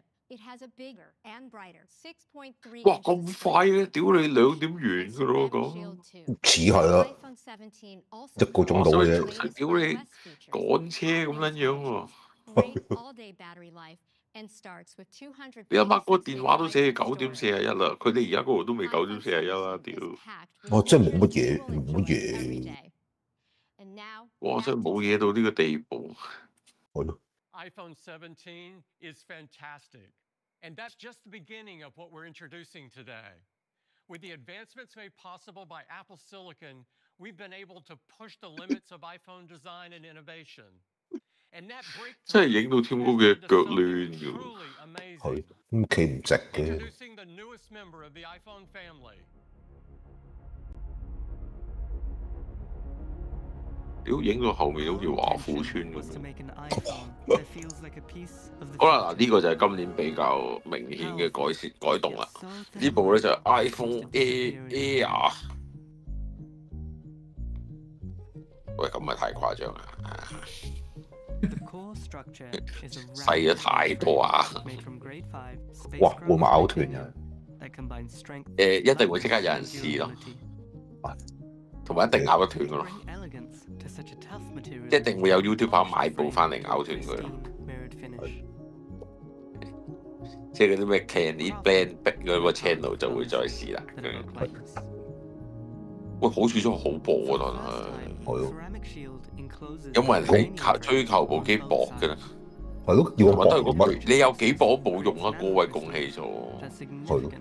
哇！咁快嘅，屌你兩點完㗎咯，講似係啦，一個鐘到嘅啫。 屌你趕車咁撚樣喎！ 你諗下個電話都寫九點四十一啦，佢哋而家嗰度都未九點四十一啦，屌！ 我真係冇乜嘢，冇乜嘢。 哇！真係冇嘢到呢個地步。 係咯。 iPhone seventeen is fantastic, and that's just the beginning of what we're introducing today. With the advancements made possible by Apple Silicon, we've been able to push the limits of iPhone design and innovation. And that 真係影到添嗰嘅腳亂㗎， 係咁企唔直嘅。 introducing the newest member of the iPhone family. 屌影到後面好似華富村咁。好啦，嗱呢個就係今年比較明顯嘅改善改動啦。呢部咧就係 iPhone Air Air。喂，咁咪太誇張啦！細咗太多啊！ 哇，會唔會咬斷嘅？ 誒，一定會即刻有人試咯，同埋一定咬得斷嘅咯。 一定會有 YouTuber 買部翻嚟咬斷佢咯，即係嗰啲咩 Candy Band 嗰個 channel 就會再試啦。喂，好似真係好薄啊，但係係咯，有冇人係求追求部機薄嘅咧？ 係咯，要我都係嗰句，你有幾薄都冇用啊！高位拱起咗， 係咯。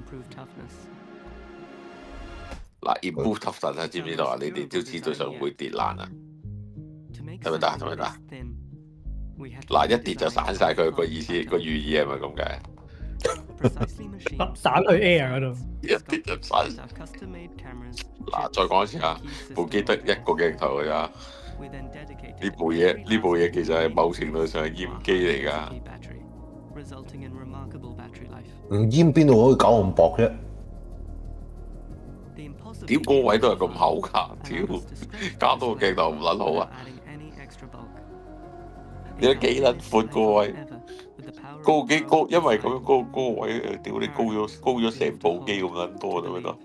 嗱 ，improve toughness 啊，知唔知道啊？你哋都知道上會跌爛啊，得唔得？得唔得？嗱，一跌就散晒佢個意思，個寓意係咪咁解？ 散去 Air 嗰度， 一跌就散。嗱，再講一次啊，部機得一個鏡頭㗎咋。呢部嘢呢部嘢其實係某程度上係閹機嚟㗎。 唔閹邊度可以搞咁薄啫？ 屌個位都係咁厚㗎，屌加多個鏡頭唔撚好啊！你有幾撚闊個位？高幾高？因為咁樣高高個位，屌你高咗高咗成部機咁撚多得唔得？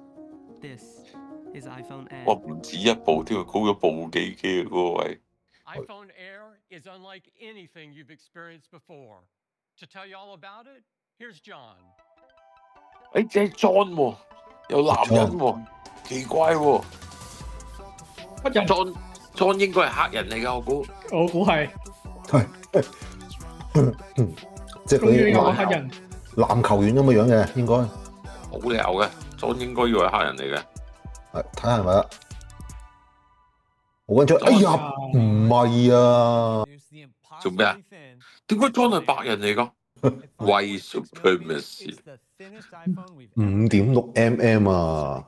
哇！唔止一部添，高咗部幾機啊！嗰個位。 iPhone Air is unlike anything you've experienced before. To tell you all about it, here's John. 誒，即係 John 喎。 有男人喎，奇怪喎。 黑人 John John 應該係黑人嚟㗎，我估。 我估係。 係。即係佢啲黑人籃球員咁嘅樣嘅，應該。 冇理由嘅 ，John 應該要係黑人嚟嘅。 係睇下係咪啦？好緊張！哎呀，唔係啊！ 做咩啊？點解 John 係白人嚟㗎？ White supremacy 五點六 mm 啊！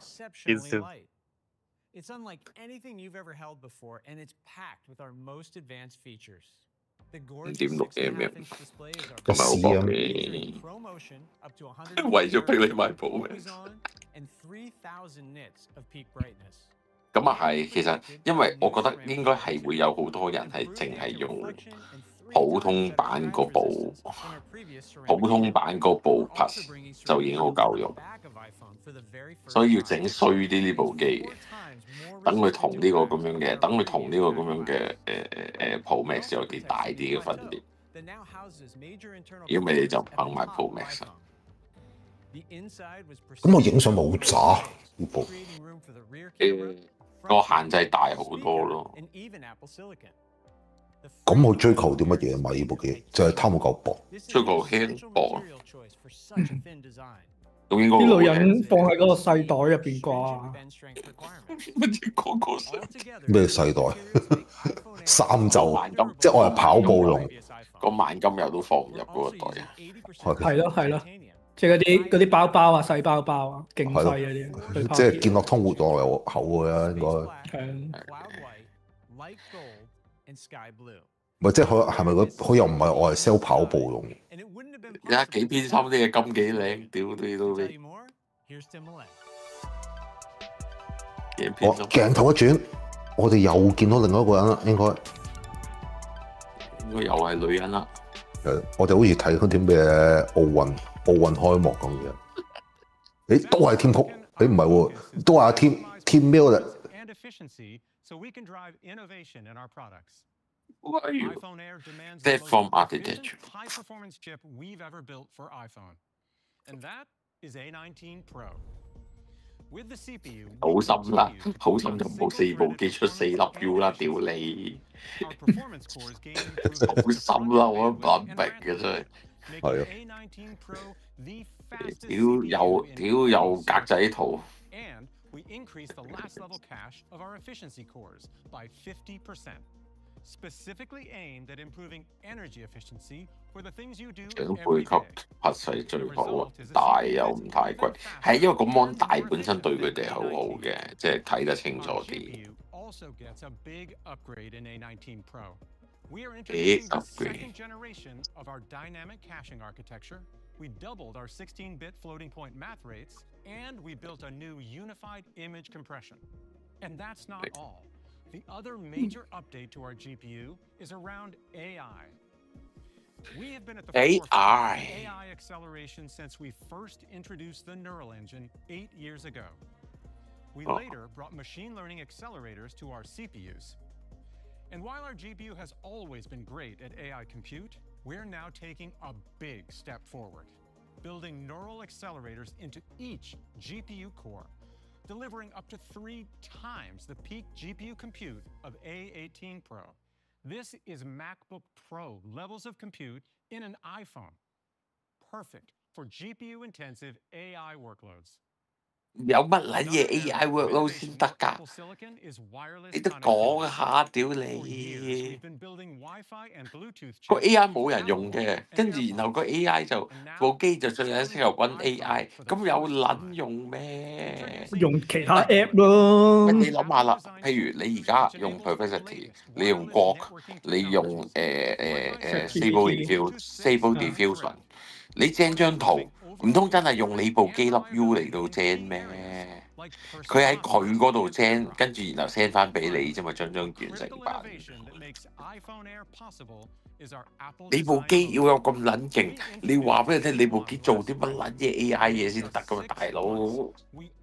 It's unlike anything you've ever held before, and it's packed with our most advanced features. The gorgeous six and a half inch display is our Pro Motion up to one hundred 為咗逼你買部咩？ and three thousand nits of peak brightness. 咁啊係，其實因為我覺得應該係會有好多人係淨係用普通版嗰部，普通版嗰部 Plus 就已經好夠用，所以要整衰啲呢部機，等佢同呢個咁樣嘅，等佢同呢個咁樣嘅誒誒誒 Pro Max 有啲大啲嘅分別。如果唔係你就唔肯買 Pro Max 啦。 咁我影相冇渣呢部。 誒個限制大好多咯。 咁我追求啲乜嘢買呢部機？就係貪佢夠薄， 追求輕薄。咁應該啲女人放喺嗰個細袋入邊啩？ 乜嘢嗰個咩細袋？三袖，即係我係跑步用， 個萬金油都放唔入嗰個袋啊！ 係咯係咯，即係嗰啲嗰啲包包啊、細包包啊，勁細嗰啲。 即係健樂通活動又厚㗎啦，應該。 係。 唔係即係佢係咪佢佢又唔係我係 sell 跑步用？ 而家幾偏心啲嘅金幾靚，屌你都你。 我鏡頭一轉，我哋又見到另一個人啦，應該。 應該又係女人啦。 誒，我哋好似睇嗰啲咩奧運奧運開幕咁嘅。誒，都係 Tim Cook，誒唔係喎，都係阿 Tim Tim Miller。 What are you? iPhone Air demands They're the from most efficient, architecture. high-performance chip we've ever built for iPhone, and that is A nineteen Pro. With the C P U, 好心啦，好心就唔好四部機出四粒 U 啦，屌你！ our performance cores gain 好心啦，我都唔明嘅真係。 係啊， A nineteen Pro the fastest 屌又 C P U in 屌又格仔圖， and we increased the last level cache of our efficiency cores by fifty percent, specifically aimed at improving energy efficiency for the things you do 想配 every 級 day. 拍細最好啊，大又唔太貴，係因為個 mon 大本身對佢哋好好嘅，即係睇得清楚 Our 啲。 G P U also gets a big upgrade in A nineteen Pro. We are Big introducing the upgrade. second generation of our dynamic caching architecture. We doubled our sixteen bit floating point math rates, and we built a new unified image compression. And that's not all. The other major update to our G P U is around A I. We have been at the A forefront I. of A I acceleration since we first introduced the Neural Engine eight years ago. We Oh. later brought machine learning accelerators to our C P Us. And while our G P U has always been great at A I compute, we're now taking a big step forward, building neural accelerators into each G P U core, delivering up to three times the peak G P U compute of A eighteen Pro. This is MacBook Pro levels of compute in an iPhone. Perfect for G P U-intensive A I workloads. 有乜撚嘢 A I workload 先得㗎？你都講下，屌你！個 A I 冇人用嘅，跟住然後個 A I 就部機就最緊適合揾 A I，咁有撚用咩？ 用其他 app 咯。 喂，你諗下啦，譬如你而家用 Perplexity， 你用 Grok， 你用誒誒誒 Stable Diffusion、Stable Diffusion， 你 gen 張圖。 唔通真係用你部機粒 U 嚟到 gen 咩？佢喺佢嗰度 gen， 跟住然後 send 翻俾你啫嘛，將張完成版。你部機要有咁撚勁，你話俾人聽，你部機做啲乜撚嘢 A I 嘢先得噶嘛，大佬！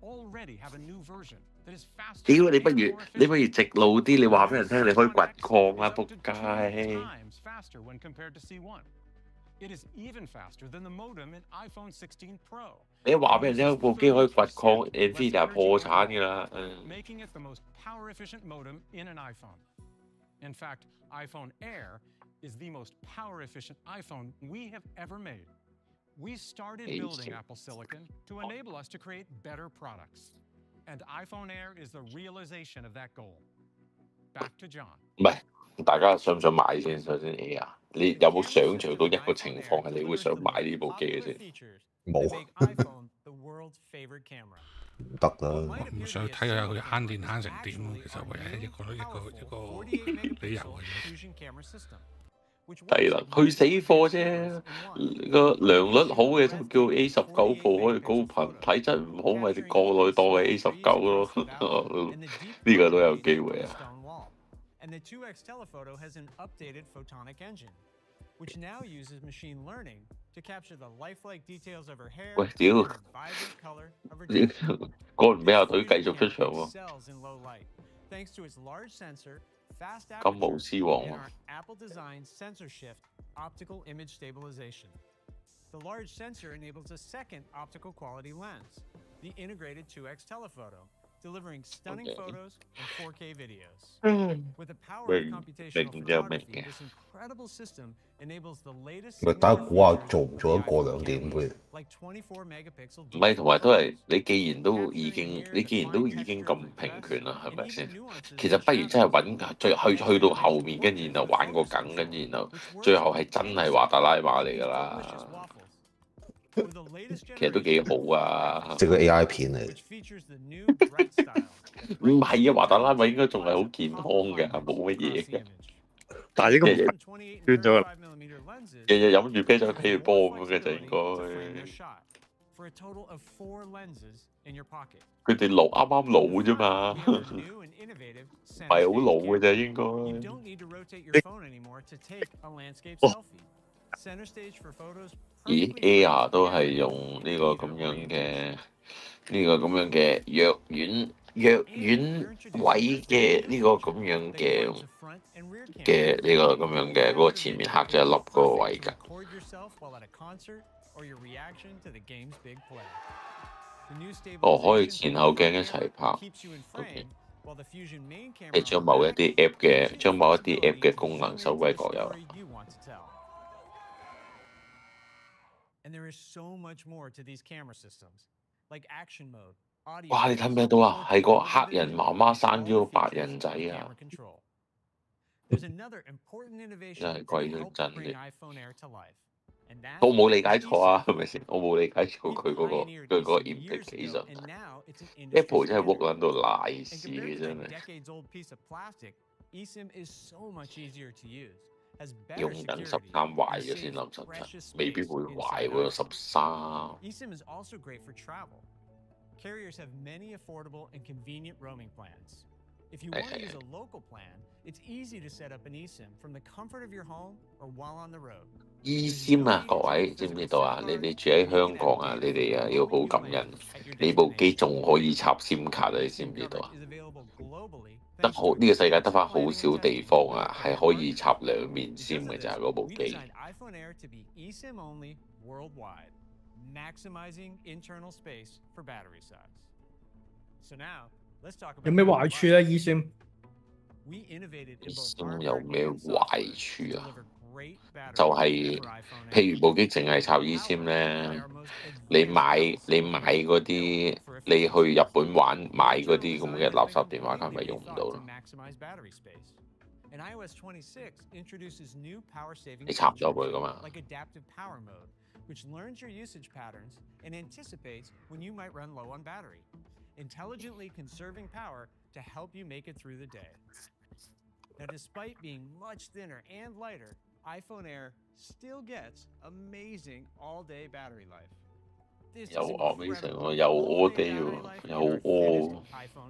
屌你不如你不如直路啲，你話俾人聽，你可以掘礦啦，仆街！ It is even faster than the modem in iPhone sixteen Pro. 你話俾人聽，部機可以掘礦 ，Nvidia 破產㗎啦。 Making it the most power-efficient modem in an iPhone. In fact, iPhone Air is the most power-efficient iPhone we have ever made. We started building Apple Silicon to enable us to create better products, and iPhone Air is the realization of that goal. Back to John. 唔係，大家想唔想買先？首先 A I。 你有冇想像到一個情況係你會想買呢部機嘅先？ 冇，唔得啦。 唔想睇下佢慳電慳成點，其實唯係一個一個一個理由嘅啫。 係啦，去死貨啫！個良率好嘅就叫 A 十九 Pro 可以高頻，體質唔好咪國內當係 A 十九咯。呢個都有機會啊！ And the two X telephoto has an updated photonic engine, which now uses machine learning to capture the lifelike details of her hair 喂，屌！ and the vibrant color of her teeth. 哥倫比亞隊繼續出場喎。 Cells in low light, thanks to its large sensor, fast 金毛獅王 aperture, and 喎。 our Apple-designed sensor shift optical image stabilization. The large sensor enables a second optical quality lens, the integrated two X telephoto, delivering stunning Okay. photos and four K videos. Mm. With the power of 明 computational 明就明 photography, 嘅。 this incredible system enables the latest 咪大家估下做唔做得過兩點嘅？ like twenty-four megapixel 唔係，同埋都係你既然都已經，你既然都已經咁平權啦，係咪先？其實不如真係揾最去去到後面，跟住然後玩個梗，跟住然後最後係真係華達拉馬嚟㗎啦。其實都幾好啊！ 即係個 A I 片嚟。 唔係啊，華達拉馬應該仲係好健康嘅，冇乜嘢嘅。但係呢個日日咗啦，日日飲住啤酒睇住波咁嘅就應該。佢哋老啱啱老啫嘛，唔係好老嘅啫應該。 咦 ，Air 都係用呢個咁樣嘅呢個咁樣嘅藥丸藥丸位嘅呢個咁樣嘅嘅呢個咁樣嘅嗰個前面刻咗一粒嗰個位㗎。哦，可以前後鏡一齊拍。OK。你將某一啲 app 嘅將某一啲 app 嘅功能收歸國有。哇！你睇唔睇到啊？係個黑人媽媽生咗個白人仔啊！真係貴到真嘅。我冇理解錯啊，係咪先？我冇理解錯佢嗰個佢嗰個 implication。Apple 真係屈撚到賴屎嘅真係。用緊十三壞咗先諗十七，未必會壞喎十三。 Carriers have many affordable and convenient roaming plans. If you want to use a local plan, it's easy to set up an eSIM from the comfort of your home or while on the road. eSIM 啊，各位知唔知道啊？你哋住喺香港啊，你哋啊要好感恩，你部機仲可以插 SIM 卡啊，你知唔知道啊？得好呢個世界得翻好少地方啊，係可以插兩面 SIM 嘅咋嗰部機。 Maximizing internal space for battery size. So now, let's talk about 有咩壞處咧 eSIM？ We innovated in both eSIM 有咩壞處啊？就係、是、譬如部機淨係插 eSIM 咧，你買你買嗰啲，你去日本玩買嗰啲咁嘅垃圾電話卡咪用唔到咯。你插咗佢噶嘛？ which learns your usage patterns and anticipates when you might run low on battery, intelligently conserving power to help you make it through the day. Now, despite being much thinner and lighter, iPhone Air still gets amazing all-day battery life. This is incredible. 有 all day 喎，有 all。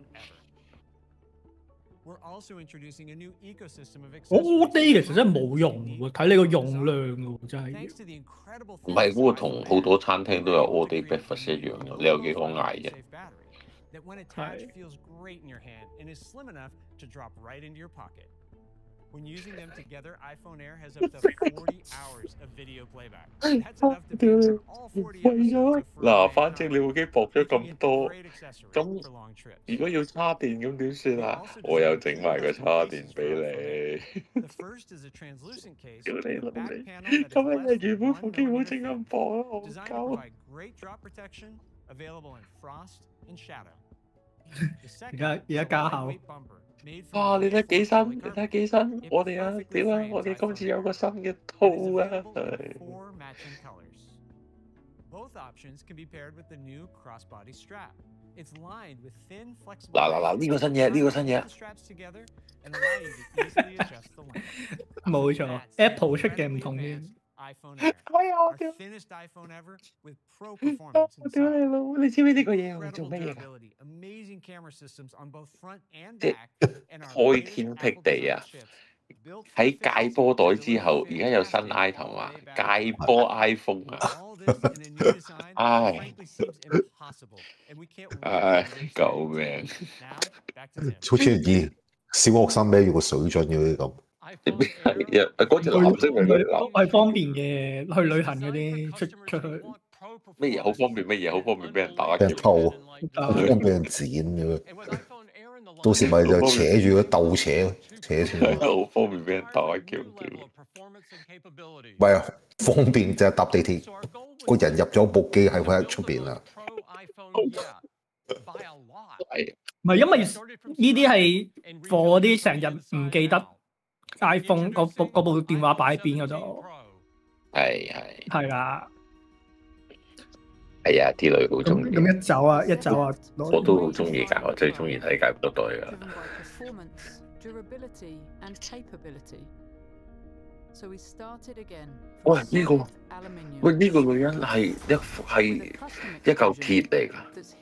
We're also introducing a new ecosystem of all day 其實真係冇用喎，睇你個用量喎，真係。 唔係嗰個同好多餐廳都有 all day breakfast 一樣嘅，你有幾個嗌啫？ 係。When using them together, iPhone Air has up to forty hours of video playback. That's enough to picture all forty episodes. 嗱，反正你部機薄咗咁多，咁如果要叉電咁點算啊？我又整埋個叉電俾你。屌你老味！咁你原本部機冇整咁薄啊，我唔夠。 而家而家加效。 哇！你睇幾新？你睇幾新？我哋啊，點啊？我哋今次有個新嘅套啊！嗱嗱嗱！呢個新嘢，呢個新嘢。 冇錯 ，Apple 出嘅唔同嘅。 係啊！我屌！我屌你老！你知唔知呢個嘢係做乜嘢㗎？即係開天闢地啊！喺戒波袋之後，而家有新 item 啊！戒波 iPhone 啊！唉唉，救命！ 好似以小學生孭住個水樽嗰啲咁。 係啊，嗰條藍色咪佢藍。 係方便嘅，去旅行嗰啲出出去。 咩嘢好方便？咩嘢好方便？俾人打俾人偷，好方俾人剪嘅。到時咪就扯住佢鬥扯，扯先。 好方便俾人打叫叫。 唔係啊，方便就係搭地鐵，個人入咗部機喺佢喺出邊啦。 係。 唔係因為呢啲係貨嗰啲成日唔記得 iPhone 嗰部嗰部電話擺喺邊嗰度。 係係。 係啦。 係啊，啲女好中意。 咁一走啊，一走啊， 我都好中意㗎，我最中意睇戒波袋㗎。喂，呢個喂呢個女人係一係一嚿鐵嚟㗎。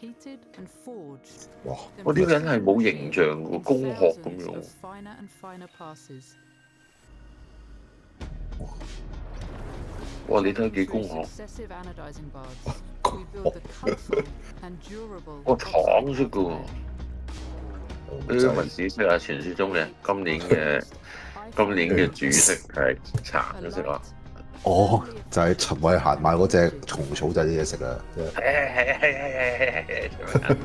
哇！我呢個人係冇形象喎，工學咁樣。 哇！你睇幾公學，我橙色嘅喎，呢啲文史色啊，傳説中嘅今年嘅今年嘅主色係橙色啊。 哦，就係陳慧嫻買嗰隻蟲草仔啲嘢食啊！ 係係係係係係。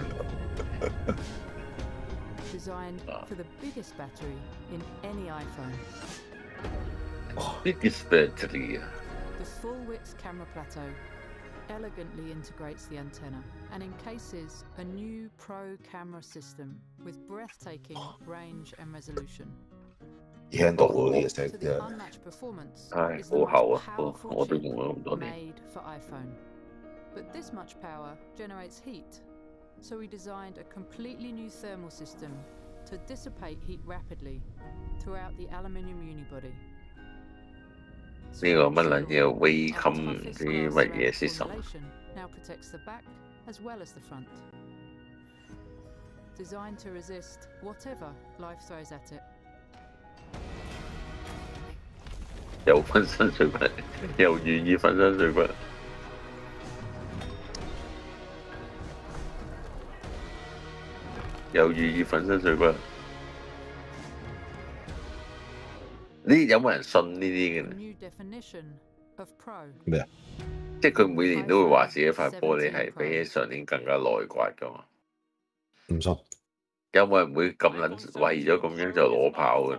Designed for the biggest battery in any iPhone. Biggest battery. The full-width camera plateau elegantly integrates the antenna and encases a new Pro camera system with breathtaking range and resolution. 聽到嗰啲嘢食嘅， 唉，好厚啊！我我都用咗咁多年。 Made for iPhone, but this much power generates heat. So we designed a completely new thermal system to dissipate heat rapidly throughout the aluminium unibody. 呢個乜撚嘢 Wacom 唔知乜嘢 system now protects the back as well as the front. Designed to resist whatever life throws at it. 又分身碎骨，又願意分身碎骨。又願意粉身碎骨，呢有冇人信呢啲嘅？ 咩啊？ 即係佢每年都會話自己塊玻璃係比起上年更加耐刮噶嘛？ 唔信。 有冇人會咁撚為咗咁樣就攞跑嘅？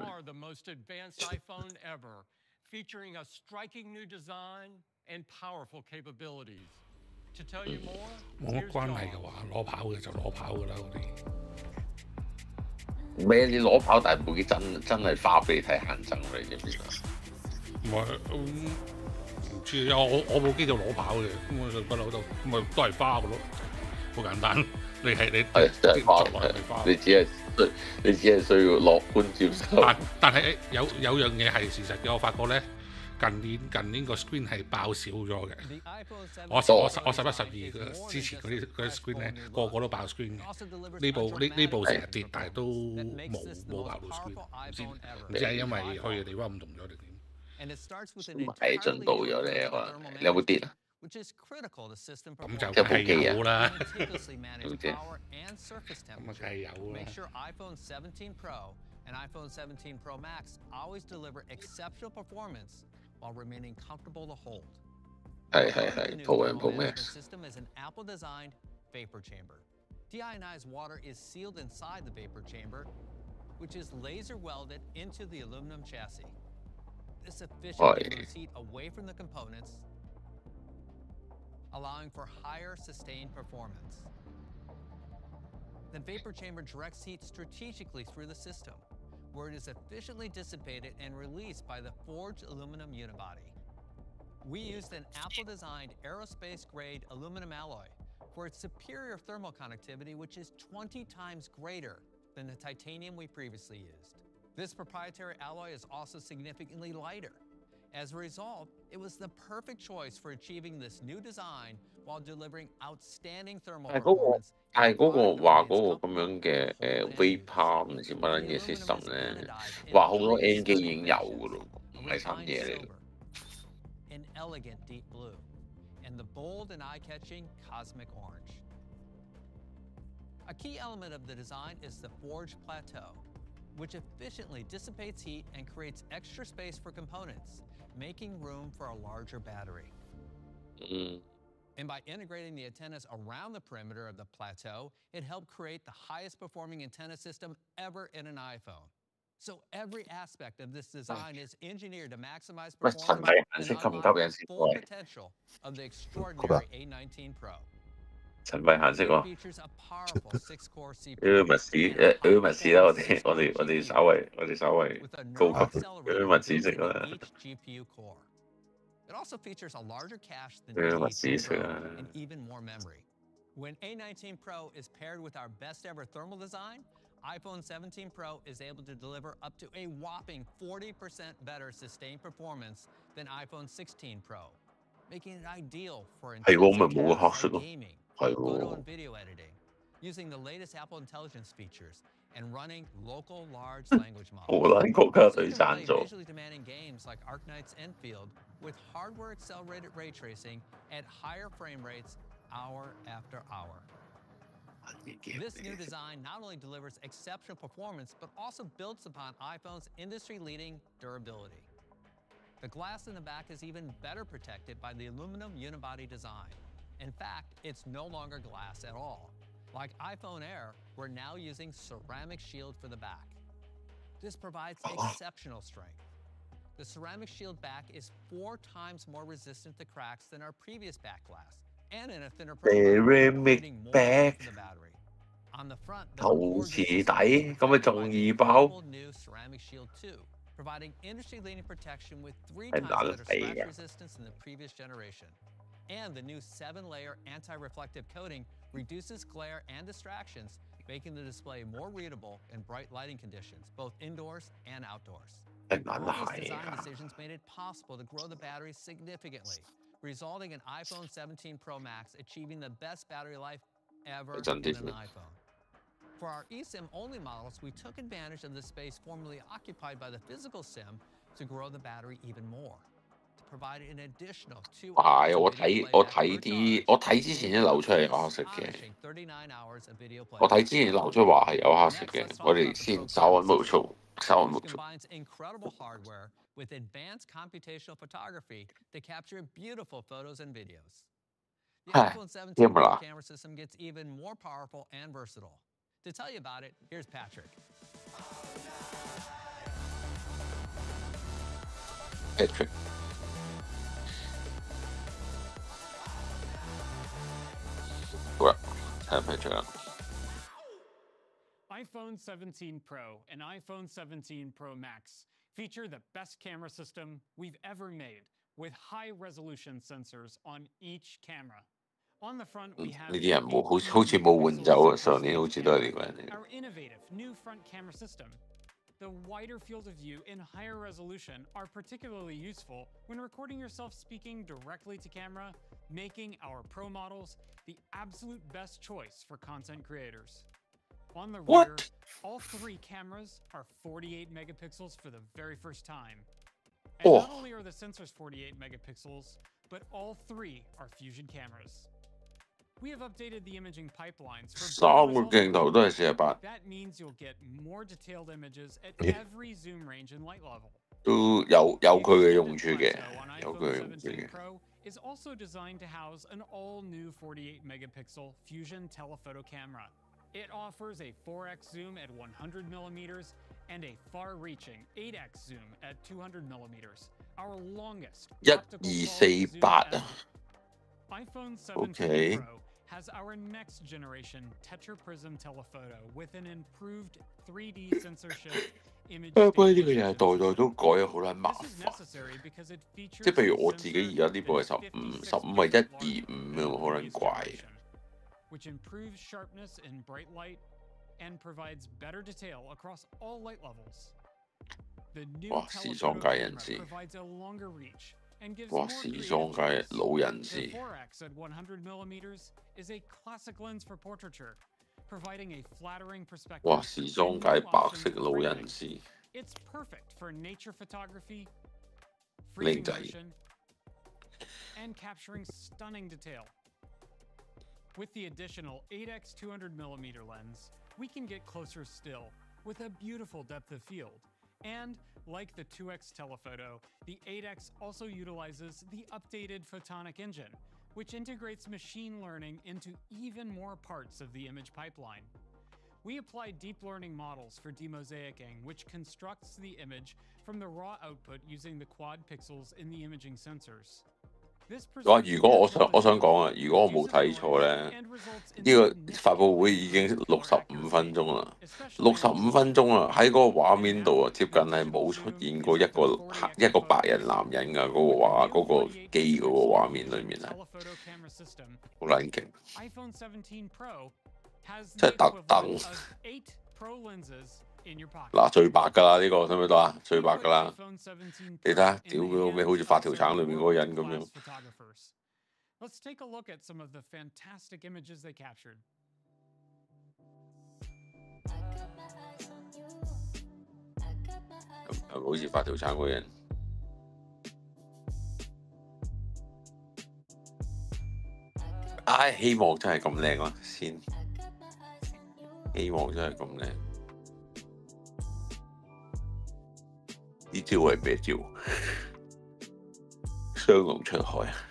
冇乜關係嘅話，攞跑嘅就攞跑噶啦嗰啲。 咩？你攞跑，但係部機真真係花俾你睇限贈你知唔知啊？ 唔係，唔知啊！我我部機就攞跑嘅，咁我就不嬲都咪都係花嘅咯，好簡單。你係你係真係花，你只係你只係需要樂觀接受。 但但係有有樣嘢係事實嘅，我發覺咧。近年近年個 screen 係爆少咗嘅，我我我十一十二之前嗰啲嗰啲 screen 咧，個個都爆 screen 嘅。呢部呢呢部成日跌，但係都冇冇爆到 screen， 唔知唔知係因為去嘅地方唔同咗定點？ 係進步咗咧，可能你有冇跌啊？ 咁就梗係有啦， 咁啫， 咁啊梗係有啦。 And iPhone seventeen Pro Max always deliver exceptional performance while remaining comfortable to hold. 係係係 Pro and Pro Max. The system is an Apple-designed vapor chamber. Deionized water is sealed inside the vapor chamber, which is laser welded into the aluminum chassis. This efficiently moves heat away from the components, allowing for higher sustained performance. The vapor chamber directs heat strategically through the system, where it is efficiently dissipated and released by the forged aluminum unibody. We used an Apple-designed aerospace-grade aluminum alloy for its superior thermal conductivity, which is twenty times greater than the titanium we previously used. This proprietary alloy is also significantly lighter. As a result, it was the perfect choice for achieving this new design while delivering outstanding thermal performance. 但係嗰個話嗰個咁樣嘅誒 Vapor 唔知乜撚嘢 system 咧，話好多 N 機已經有㗎咯，唔係新嘢嚟。 An elegant deep blue, and the bold and eye-catching cosmic orange. A key element of the design is the forged plateau, which efficiently dissipates heat and creates extra space for components, making room for a larger battery. Mm. And by integrating the antennas around the perimeter of the plateau, it helped create the highest performing antenna system ever in an iPhone. So every aspect of this design is engineered to maximize performance and unlock the full potential of the extraordinary A nineteen Pro. 陳慧嫻識喎，呢個密匙誒，呢個密匙啦，我哋我哋我哋稍微我哋稍微高級，呢個密匙識啦。 It also features a larger cache than the A eighteen Pro and even more memory. When A nineteen Pro is paired with our best ever thermal design, iPhone seventeen Pro is able to deliver up to a whopping forty percent better sustained performance than iPhone sixteen Pro, making it ideal for intensive gaming, photo and video editing, using the latest Apple Intelligence features and running local large language 荷 models. 蘭國家 So 隊 you can 贊 play 助， visually demanding games like Arknight's Enfield with hardware-accelerated ray tracing at higher frame rates hour after hour. This new design not only delivers exceptional performance, but also builds upon iPhone's industry-leading durability. The glass in the back is even better protected by the aluminum unibody design. In fact, it's no longer glass at all. Like iPhone Air, we're now using ceramic shield for the back. This provides exceptional strength. The ceramic shield back is four times more resistant to cracks than our previous back glass, and in a thinner profile, creating more life in the battery. On the front, the 陶 gorgeous 瓷底 design 咁咪 is 仲 by the 易爆， incredible new ceramic shield two, providing industry-leading protection with three 係 times 難 better 死 scratch 啊！ resistance than the previous generation. And the new seven-layer anti-reflective coating reduces glare and distractions, making the display more readable in bright lighting conditions, both indoors and outdoors. 係難 All these 係 design 啊！ decisions made it possible to grow the battery significantly, resulting in iPhone seventeen Pro Max achieving the best battery life ever 真 in 啲 an iPhone. For our eSIM-only models, we took advantage of the space formerly occupied by the physical SIM to grow the battery even more. To provide an additional two 係 hours 我 of video 睇我 playback 睇 per 啲 charge, 我睇之前啲流出係有黑色嘅， astonishing thirty-nine hours of video 我 playback. 睇之前流出話係有黑色 Next, 嘅， let's 我 talk 哋 about the 先 Pro 稍安 camera 勿 system, 躁，稍安 which 勿躁。 combines incredible hardware with advanced computational photography to capture beautiful photos and videos. The 唉， iPhone 添 seventeen Pro 啦， camera system gets even more powerful and versatile. To tell you about it, here's Patrick. Patrick。 好啦，睇下 Patrick 啦。 iPhone seventeen Pro and iPhone seventeen Pro Max feature the best camera system we've ever made, with high-resolution sensors on each camera. On the front, we have 呢啲人冇好好似冇換走啊！上年好似都係呢個人嚟。 our innovative new front camera system. The wider field of view and higher resolution are particularly useful when recording yourself speaking directly to camera, making our Pro models the absolute best choice for content creators. On the What? rear, all three cameras are forty-eight megapixels for the very first time. And Oh. not only are the sensors forty-eight megapixels, but all three are fusion cameras. We have updated the imaging pipelines for 三 better 個 results. 鏡頭都係四十八， That means you'll get more detailed images at 咦 every zoom range and light level. 都有有佢嘅 The 用處 extended 嘅， Presto on 有佢 iPhone 嘅用處 seventeen 嘅。 Pro is also designed to house an all-new forty-eight megapixel Fusion telephoto camera. It offers a four x zoom at one hundred millimeters and a far-reaching eight x zoom at two hundred millimeters, our longest 一 optical 二 quality 四 zoom 八 ever. 啊 iPhone seventeen ，OK， Pro has our next generation Tetraprism telephoto with an improved three D sensor shift image 不過呢個又係 stabilization 代代都改啊，好撚麻 This is 煩。 necessary because it 即 features 係譬如 a 我自己 sensor 而家呢部係 that 十 is 五，十 fifty-six 五係一 percent 二 larger 五 than 咁，好 the 撚 previous 怪。 generation, which improves sharpness in bright light and provides better detail across all light levels. The new 哇！時 telephoto 裝界人 camera 士， provides a longer reach and gives 哇！ more 時 creative 裝界 choice. 老人 The 士， four x at one hundred millimeters is a classic lens for portraiture, providing a flattering perspective 哇！時裝 and 界 new 白 options 色 for 老 framing. 人士， It's perfect for nature photography, 靚 freezing 仔。 motion, and capturing stunning detail. With the additional eight x two hundred millimeter lens, we can get closer still with a beautiful depth of field. And like the two x telephoto, the eight x also utilizes the updated photonic engine, which integrates machine learning into even more parts of the image pipeline. We apply deep learning models for demosaicing, which constructs the image from the raw output using the quad pixels in the imaging sensors. This 哇！ preserves 如果我 natural 想我想 vision, 講啊，如果我冇 reduces 睇錯 noise, 咧， and results in 呢個 significant 發佈會已經 improved 六 color 十五 accuracy, 分鐘啦， especially 六 in 十五 ultra 分鐘啊，喺嗰個 low light. 畫面 And 度 now 啊，接 the 近係 digital 冇出 zoom 現 is 過一 at the 個 forty 黑 x 一個白 photo 人男 zoom. 人㗎，嗰個 With 畫 the 嗰 new 個 forty-eight 機嗰個 megapixel 畫面裏 Fusion 面啊， telephoto camera system, 好撚勁， iPhone seventeen Pro has 即 the 係特登 equivalent of eight Pro lenses in your pocket. 嗱最白㗎啦，呢個使唔使得啊？最 We 白 put 㗎啦， iPhone seventeen 你睇 Pro 下， in 屌 the 佢老味，好 hands 似發 of 條 some 橙裏面嗰個人咁樣 world-class。photographers. Let's take a look at some of the fantastic images they captured. 係咪好似發條橙嗰人？唉，希望真係咁靚啦，先希望真係咁靚。呢招係咩招？雙龍出海啊！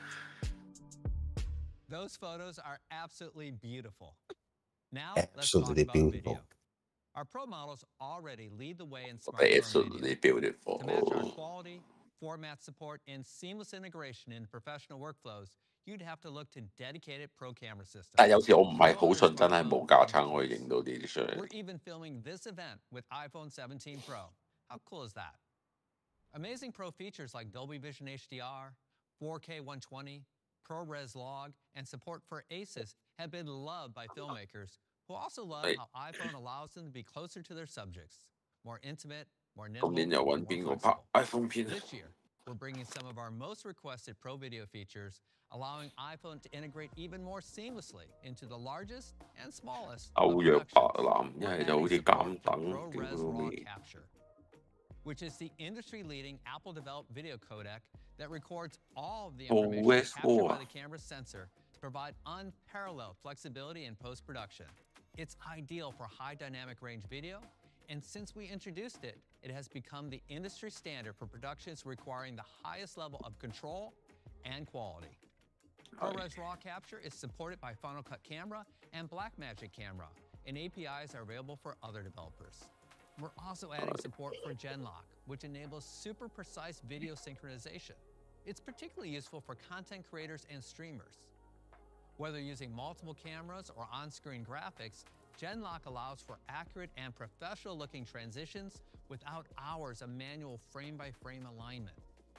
Those photos are absolutely beautiful. Now let's talk Absolutely about video. beautiful. Our pro models already lead the way in Absolutely smartphone video. beautiful. To match our quality, format support, and seamless integration into professional workflows, you'd have to look to dedicated pro camera systems. 但有時我唔係好信，真係冇架撐可以影到呢啲相。 We're even filming this event with iPhone seventeen Pro. How cool is that? Amazing pro features like Dolby Vision H D R, four K one twenty, ProRes Log, and support for A C E S have been loved by filmmakers who also love how iPhone allows them to be closer to their subjects, more intimate, more nimble, 今年又揾邊個拍 iPhone 片啊？ This year, we're bringing some of our most requested pro video features, allowing iPhone to integrate even more seamlessly into the largest and smallest 歐約白藍，一係就好似監等，屌 ProRes 老 Raw 味。 Capture, which is the industry-leading Apple-developed video codec that records all of the information ProRes captured by Raw. the camera's sensor to provide unparalleled flexibility in post-production. It's ideal for high dynamic range video, and since we introduced it, it has become the industry standard for productions requiring the highest level of control and quality. ProRes Raw Capture is supported by Final Cut Camera and Blackmagic Camera, and A P Is are available for other developers. We're also adding support for Genlock, which enables super precise video synchronization. It's particularly useful for content creators and streamers. Whether using multiple cameras or on-screen graphics, Genlock allows for accurate and professional-looking transitions without hours of manual frame-by-frame alignment.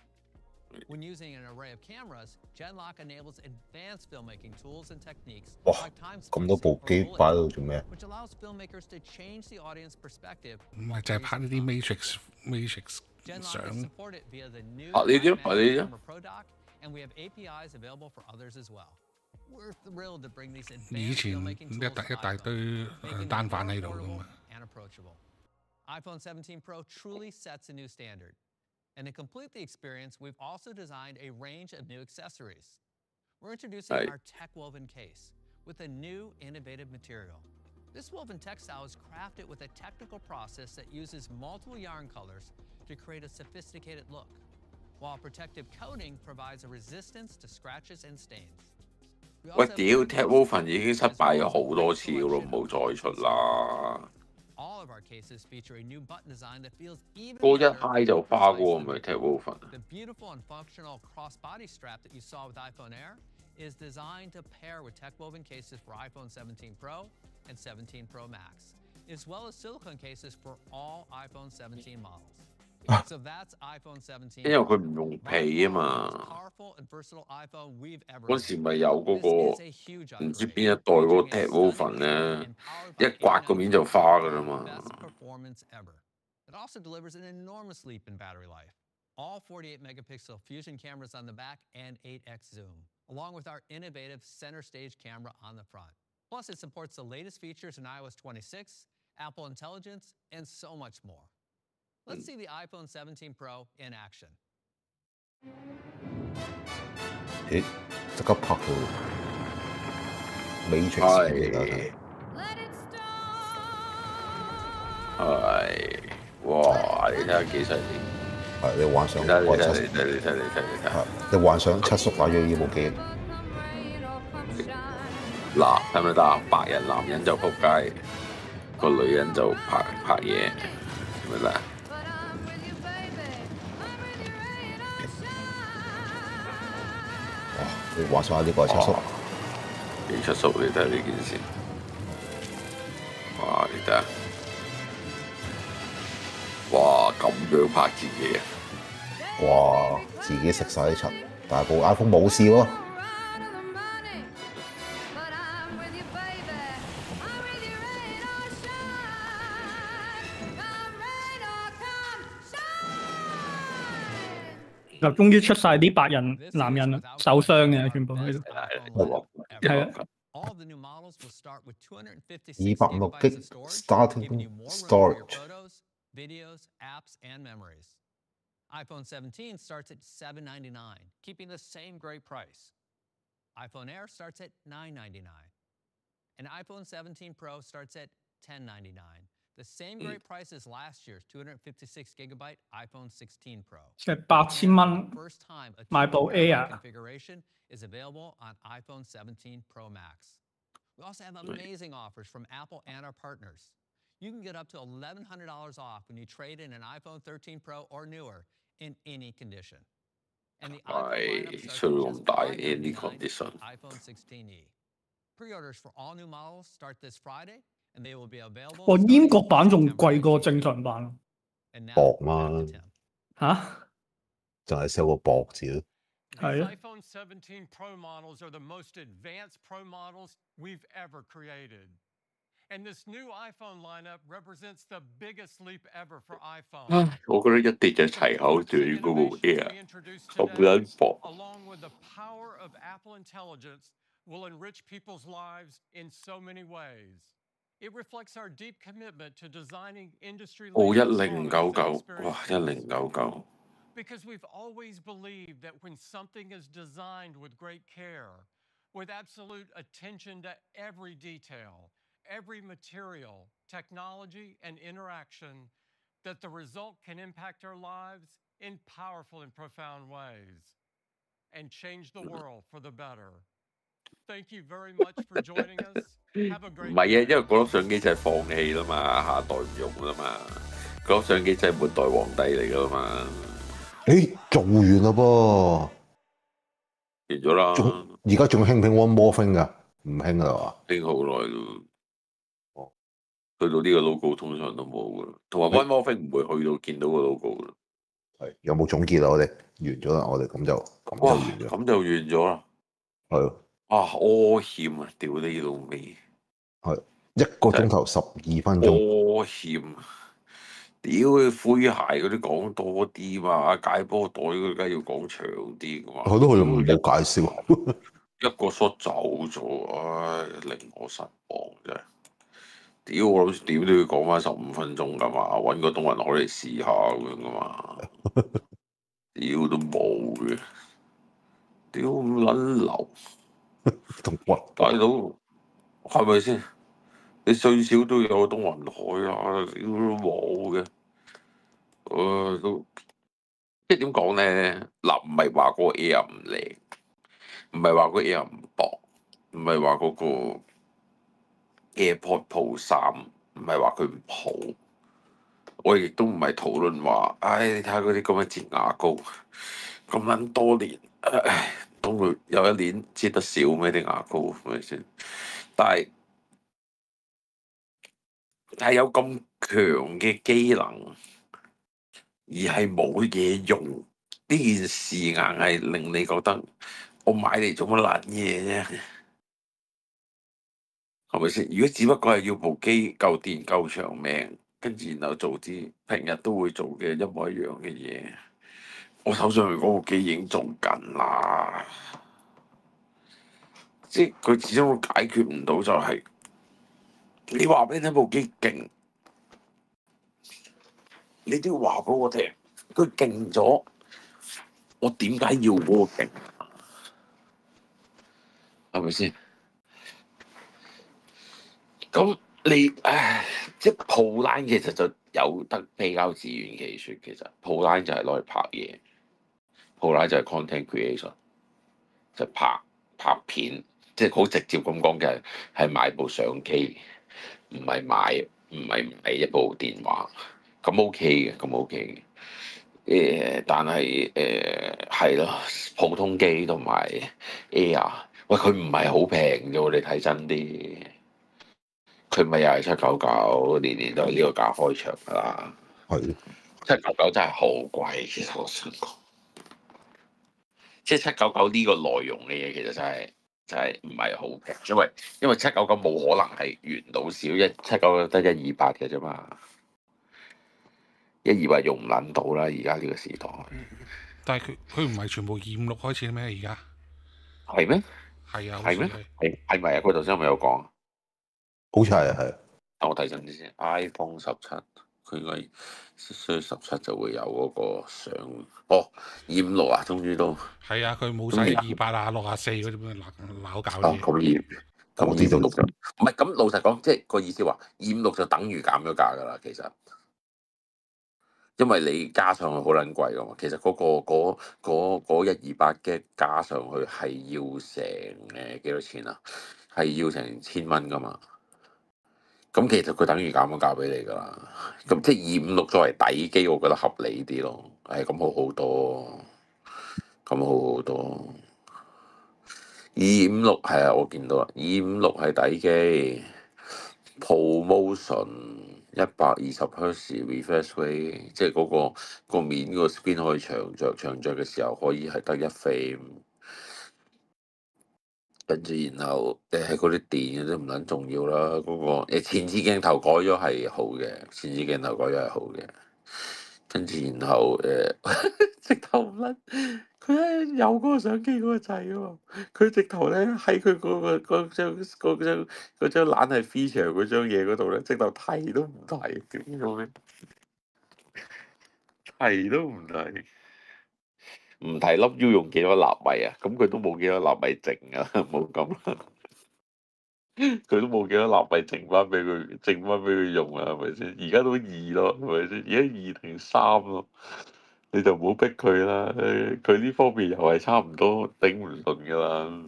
When using an array of cameras, Genlock enables advanced filmmaking tools and techniques 哇！ like time 咁多 spacing 部 or 機 bullet 擺喺度做咩？ which allows filmmakers to change the audience perspective. 唔係就係拍呢啲 Matrix Matrix Genlock 相 is。supported via the new 拍呢啲，拍呢 Blackmagic 啲。 Camera Pro Dock, and we have A P Is available for others as well. We're thrilled to bring these 以 advanced 前 filmmaking 一 tools 大 to 一大 iPhone, 堆 making 誒單 them 反 more 喺度噶 affordable 嘛。 and approachable. iPhone seventeen Pro truly sets a new standard. And to complete the experience, we've also designed a range of new accessories. We're introducing Right. our tech woven case with a new innovative material. This woven textile is crafted with a technical process that uses multiple yarn colors to create a sophisticated look, while protective coating provides a resistance to scratches and stains. We 喂， also have 屌 new Ted clothes Woven 已經失敗咗好多次噶咯，唔好再出啦。 All of our cases feature a new button design that feels even 嗰一 better 嗨就花嗰個咪 Ted Woven。 The beautiful and functional crossbody strap that you saw with iPhone Air is designed to pair with tech-woven cases for iPhone seventeen Pro and seventeen Pro Max, as well as silicone cases for all iPhone seventeen models. So that's iPhone seventeen. 因為佢唔用皮啊嘛。 Powerful and versatile iPhone we've ever 嗰時咪有嗰 This is a huge 個唔知 upgrade, 邊一代嗰個 featuring a Ted stunning Woven 咧， and powered by 一刮個面就花噶啦嘛。 best performance ever. It also delivers an enormous leap in battery life. All forty-eight megapixel fusion cameras on the back and eight X zoom, along with our innovative center stage camera on the front. Plus, it supports the latest features in i O S twenty-six, Apple Intelligence, and so much more. Let's see the iPhone seventeen Pro in action. 咦？即刻拍到 Matrix 嚟㗎。 係，哇！你睇下幾犀利。 係你幻想， 你睇你我七睇你睇你睇你睇你睇。 你幻想七叔買咗呢部機。 嗱，係咪得啊？白人男人就仆街，個女人就拍拍嘢，係咪得？ 哇！你幻想下呢個係七叔。 幾七叔？你睇下呢件事。哇！你睇下。哇！咁樣拍自己啊！ 哇！自己食晒啲塵，但係部 iPhone 冇事喎。 就終於出晒啲白人男人啦，受傷嘅全部喺度。係啊。 All of the new models will start with two hundred fifty-six 二百六 G gigabytes of storage, starting giving you more room for your storage。 photos, videos, apps, and memories. iPhone seventeen starts at seven ninety-nine, keeping the same great price. iPhone Air starts at nine ninety-nine. And iPhone seventeen Pro starts at ten ninety-nine. The same great price as last year's two fifty-six gigabyte iPhone sixteen Pro. 即係八千蚊 First time a 買部 two terabyte Air。 configuration is available on iPhone seventeen Pro Max. We also have amazing offers from Apple and our partners. You can get up to eleven hundred dollars off when you trade in an iPhone thirteen Pro or newer in any condition. And the iPhone lineup starts at just five ninety-nine iPhone sixteen E. Pre-orders for all new models start this Friday, and they will be available. 哇！英國版仲貴過正常版。 薄嘛， 嚇？ 就係 sell 個薄字咯。 These iPhone seventeen Pro models are the most advanced Pro models we've ever created. And this new iPhone lineup represents the biggest leap ever for iPhone. 我覺得一跌就齊口住嗰部 Air， 咁撚薄。 Along with the power of Apple intelligence, will enrich people's lives in so many ways. It reflects our deep commitment to designing industry 哦，一零九九，哇！一零九九。 Because we've always believed that when something is designed with great care, with absolute attention to every detail, every material, technology, and interaction, that the result can impact our lives in powerful and profound ways and change the world for the better. Thank you very much for joining us. Have a 唔 great 係啊，因為嗰粒相機就係放棄啦嘛，下一代唔用啦嘛，嗰粒相機真係末代皇帝嚟噶啦嘛。 誒，做完啦噃， 完咗啦。 仲而家仲興唔興 One More Thing 㗎？唔興啦嘛。 興好耐咯。哦，去到呢個 logo 通常都冇噶啦，同埋 One More Thing 唔會去到見到個 logo 噶啦。 係有冇總結啊？我哋完咗啦，我哋咁就咁就完咗。 咁就完咗啦。 係咯。 啊，柯欠啊！屌你老味。 係一個鐘頭十二分鐘。 柯欠。屌佢灰鞋嗰啲講多啲嘛，解波袋嗰啲梗係要講長啲噶嘛。 係咯，佢又冇介紹。 一個 shot 走咗，唉，令我失望真係。屌我諗住屌都要講翻十五分鐘噶嘛，揾個東雲海嚟試下咁樣噶嘛。屌都冇嘅，屌咁撚流。 同屈大佬係咪先？你最少都有東雲海啊！屌都冇嘅，誒都即係點講咧？嗱，唔係話個 Air 唔靚，唔係話個 Air 唔薄，唔係話嗰個 AirPod Pro 三，唔係話佢唔好。我亦都唔係討論話，唉，你睇下嗰啲咁嘅擠牙膏，咁撚多年，唉，當佢有一年擠得少咩啲牙膏，係咪先？但係係有咁強嘅機能，而係冇嘢用，呢件事硬係令你覺得我買嚟做乜撚嘢啫？係咪先？如果只不過係要部機夠電夠長命，跟住然後做啲平日都會做嘅一模一樣嘅嘢，我手上嗰部機已經做緊啦。即係佢始終解決唔到就係、是、你話俾你聽部機勁，你都要話俾我聽，佢勁咗，我點解要嗰個勁？係咪先？咁你唉，即係 Pro9其實就有得比較自圓其説，其實 Pro9就係攞嚟拍嘢 ，Pro9就係 content creation，就拍拍片。即係好直接咁講嘅，係買部相機，唔係買唔係買一部電話，咁 OK 嘅，咁 OK 嘅。誒，但係誒係咯，普通機同埋 Air， 喂佢唔係好平嘅喎，你睇真啲，佢咪又係七九九，年年都係呢個價開場㗎啦。 係七九九真係好貴，其實我想講，即係七九九呢個內容嘅嘢，其實真係。就係唔係好平，因為因為七九九冇可能係原到少，一七九九得一二八嘅啫嘛，一二八用唔撚到啦，而家呢個時代。 但係佢佢唔係全部二五六開始咩？而家係咩？ 係啊， 係咩？係係咪啊？佢頭先有冇有講？ 好似係係。 等我睇陣啲先 ，iPhone 十七佢應該需十七就會有嗰個相。哦，二五六啊，終於都係啊，佢冇晒二八啊、六啊四嗰啲咁樣鬧搞嘢。 咁二咁二五六就唔係咁，老實講，即係個意思話二五六就等於減咗價㗎啦，其實。因為你加上去好撚貴㗎嘛，其實嗰、嗰個嗰嗰嗰一二八嘅加上去係要成誒幾多錢啊？係要成千蚊㗎嘛。咁其實佢等於減咗價俾你㗎啦。咁即係二五六作為底機，我覺得合理啲咯。係咁好好多，咁好好多。二五六係啊，我見到啦，二五六係底機 ，promotion。一百二十赫茲 refresh rate， 即係嗰、嗰個、嗰個面嗰個 screen 可以長着，長着嘅時候可以係得一 frame， 跟住然後誒係嗰啲電都唔撚重要啦。嗰、嗰個誒前置鏡頭改咗係好嘅，前置鏡頭改咗係好嘅，跟住然後誒、呃、直頭唔撚，佢咧有嗰個相機嗰個掣喎，佢直頭咧喺佢嗰個嗰張嗰張嗰張懶係 feature 嗰張嘢嗰度咧，直頭提都唔提，點做咩？提都唔提，唔提粒 U 用幾多納米啊？咁佢都冇幾多納米剩啊，冇咁啦，佢都冇幾多納米剩翻俾佢，剩翻俾佢用啊，係咪先？而家都二咯，係咪先？而家二定三咯。你就唔好逼佢啦，佢呢方面又係差唔多頂唔順噶啦。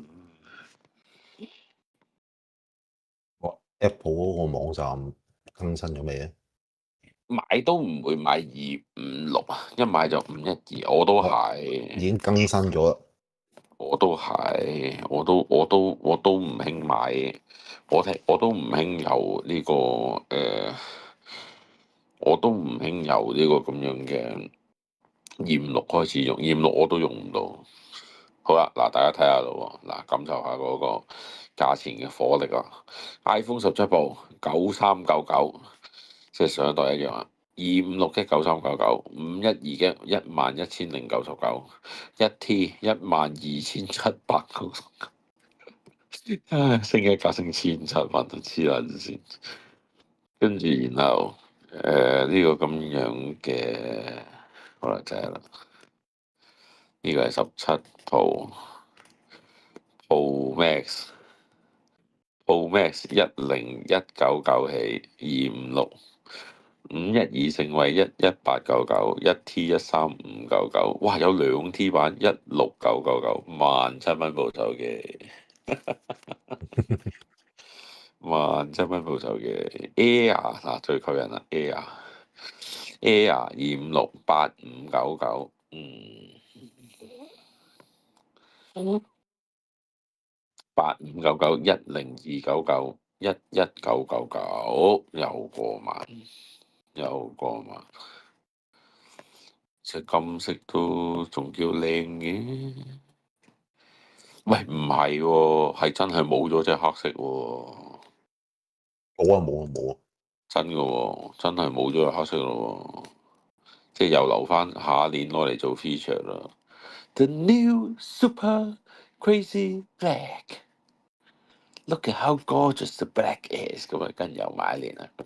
Apple 嗰個網站更新咗未啊？ 買都唔會買二五六啊，一買就五一二，我都係。 已經更新咗啦。 我都係，我都我都我都唔興買，我聽我都唔興有呢、這個誒、呃，我都唔興有呢個咁樣嘅。二五六開始用，二五六我都用唔到。好啦，嗱，大家睇下咯，嗱，感受下嗰個價錢嘅火力啊 ！iPhone 十七 Pro 九三九九，即係上一代一樣啊。二五六嘅九三九九，五一二嘅一萬一千零九十九，一 T 一萬二千七百九十九，唉，升一價升千七蚊都黐撚線。跟住然後誒呢、呃這個咁樣嘅。好啦，就係啦。呢個係十七 Pro Pro Max Pro Max 一零一九九起，二五六五一二成為一一八九九，一 T 一三五九九，哇！有兩 T 版一六九九九，萬七蚊部手機，萬七蚊部手機 Air 嗱最吸引啦 Air。Air 二五六八五九九，嗯，八五九九一零二九九一一九九九，又過萬，又過萬，隻金色都仲叫靚嘅。喂，唔係喎，係真係冇咗隻黑色喎。 冇啊冇啊冇啊！ 真嘅喎，真係冇咗隻黑色咯喎。即係又留翻下一年攞嚟做 feature 啦。The new super crazy black， look at how gorgeous the black is， 咁啊跟又買一年啦。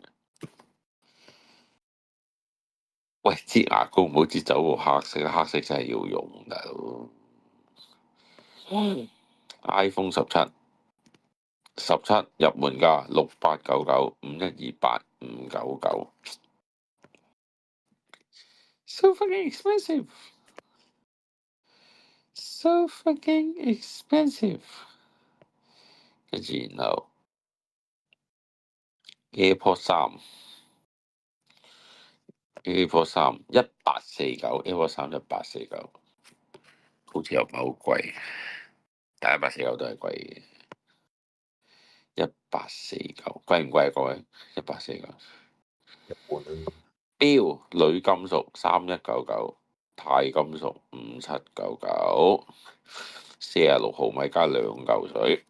喂，支牙膏唔好支走個黑色，黑色真係要用大佬。iPhone 十七，十七入門價六八九九，五一二八五九九。So fucking expensive, so fucking expensive。跟住然後 AirPod 三 ，AirPod 三一八四九 ，AirPod 三一八四九，好似又唔係好貴，但一八四九都係貴嘅。一八四九貴唔貴啊？各位，一八四九。 日本錶鋁金屬三一九九，鈦金屬五七九九，四十六毫米加兩嚿水。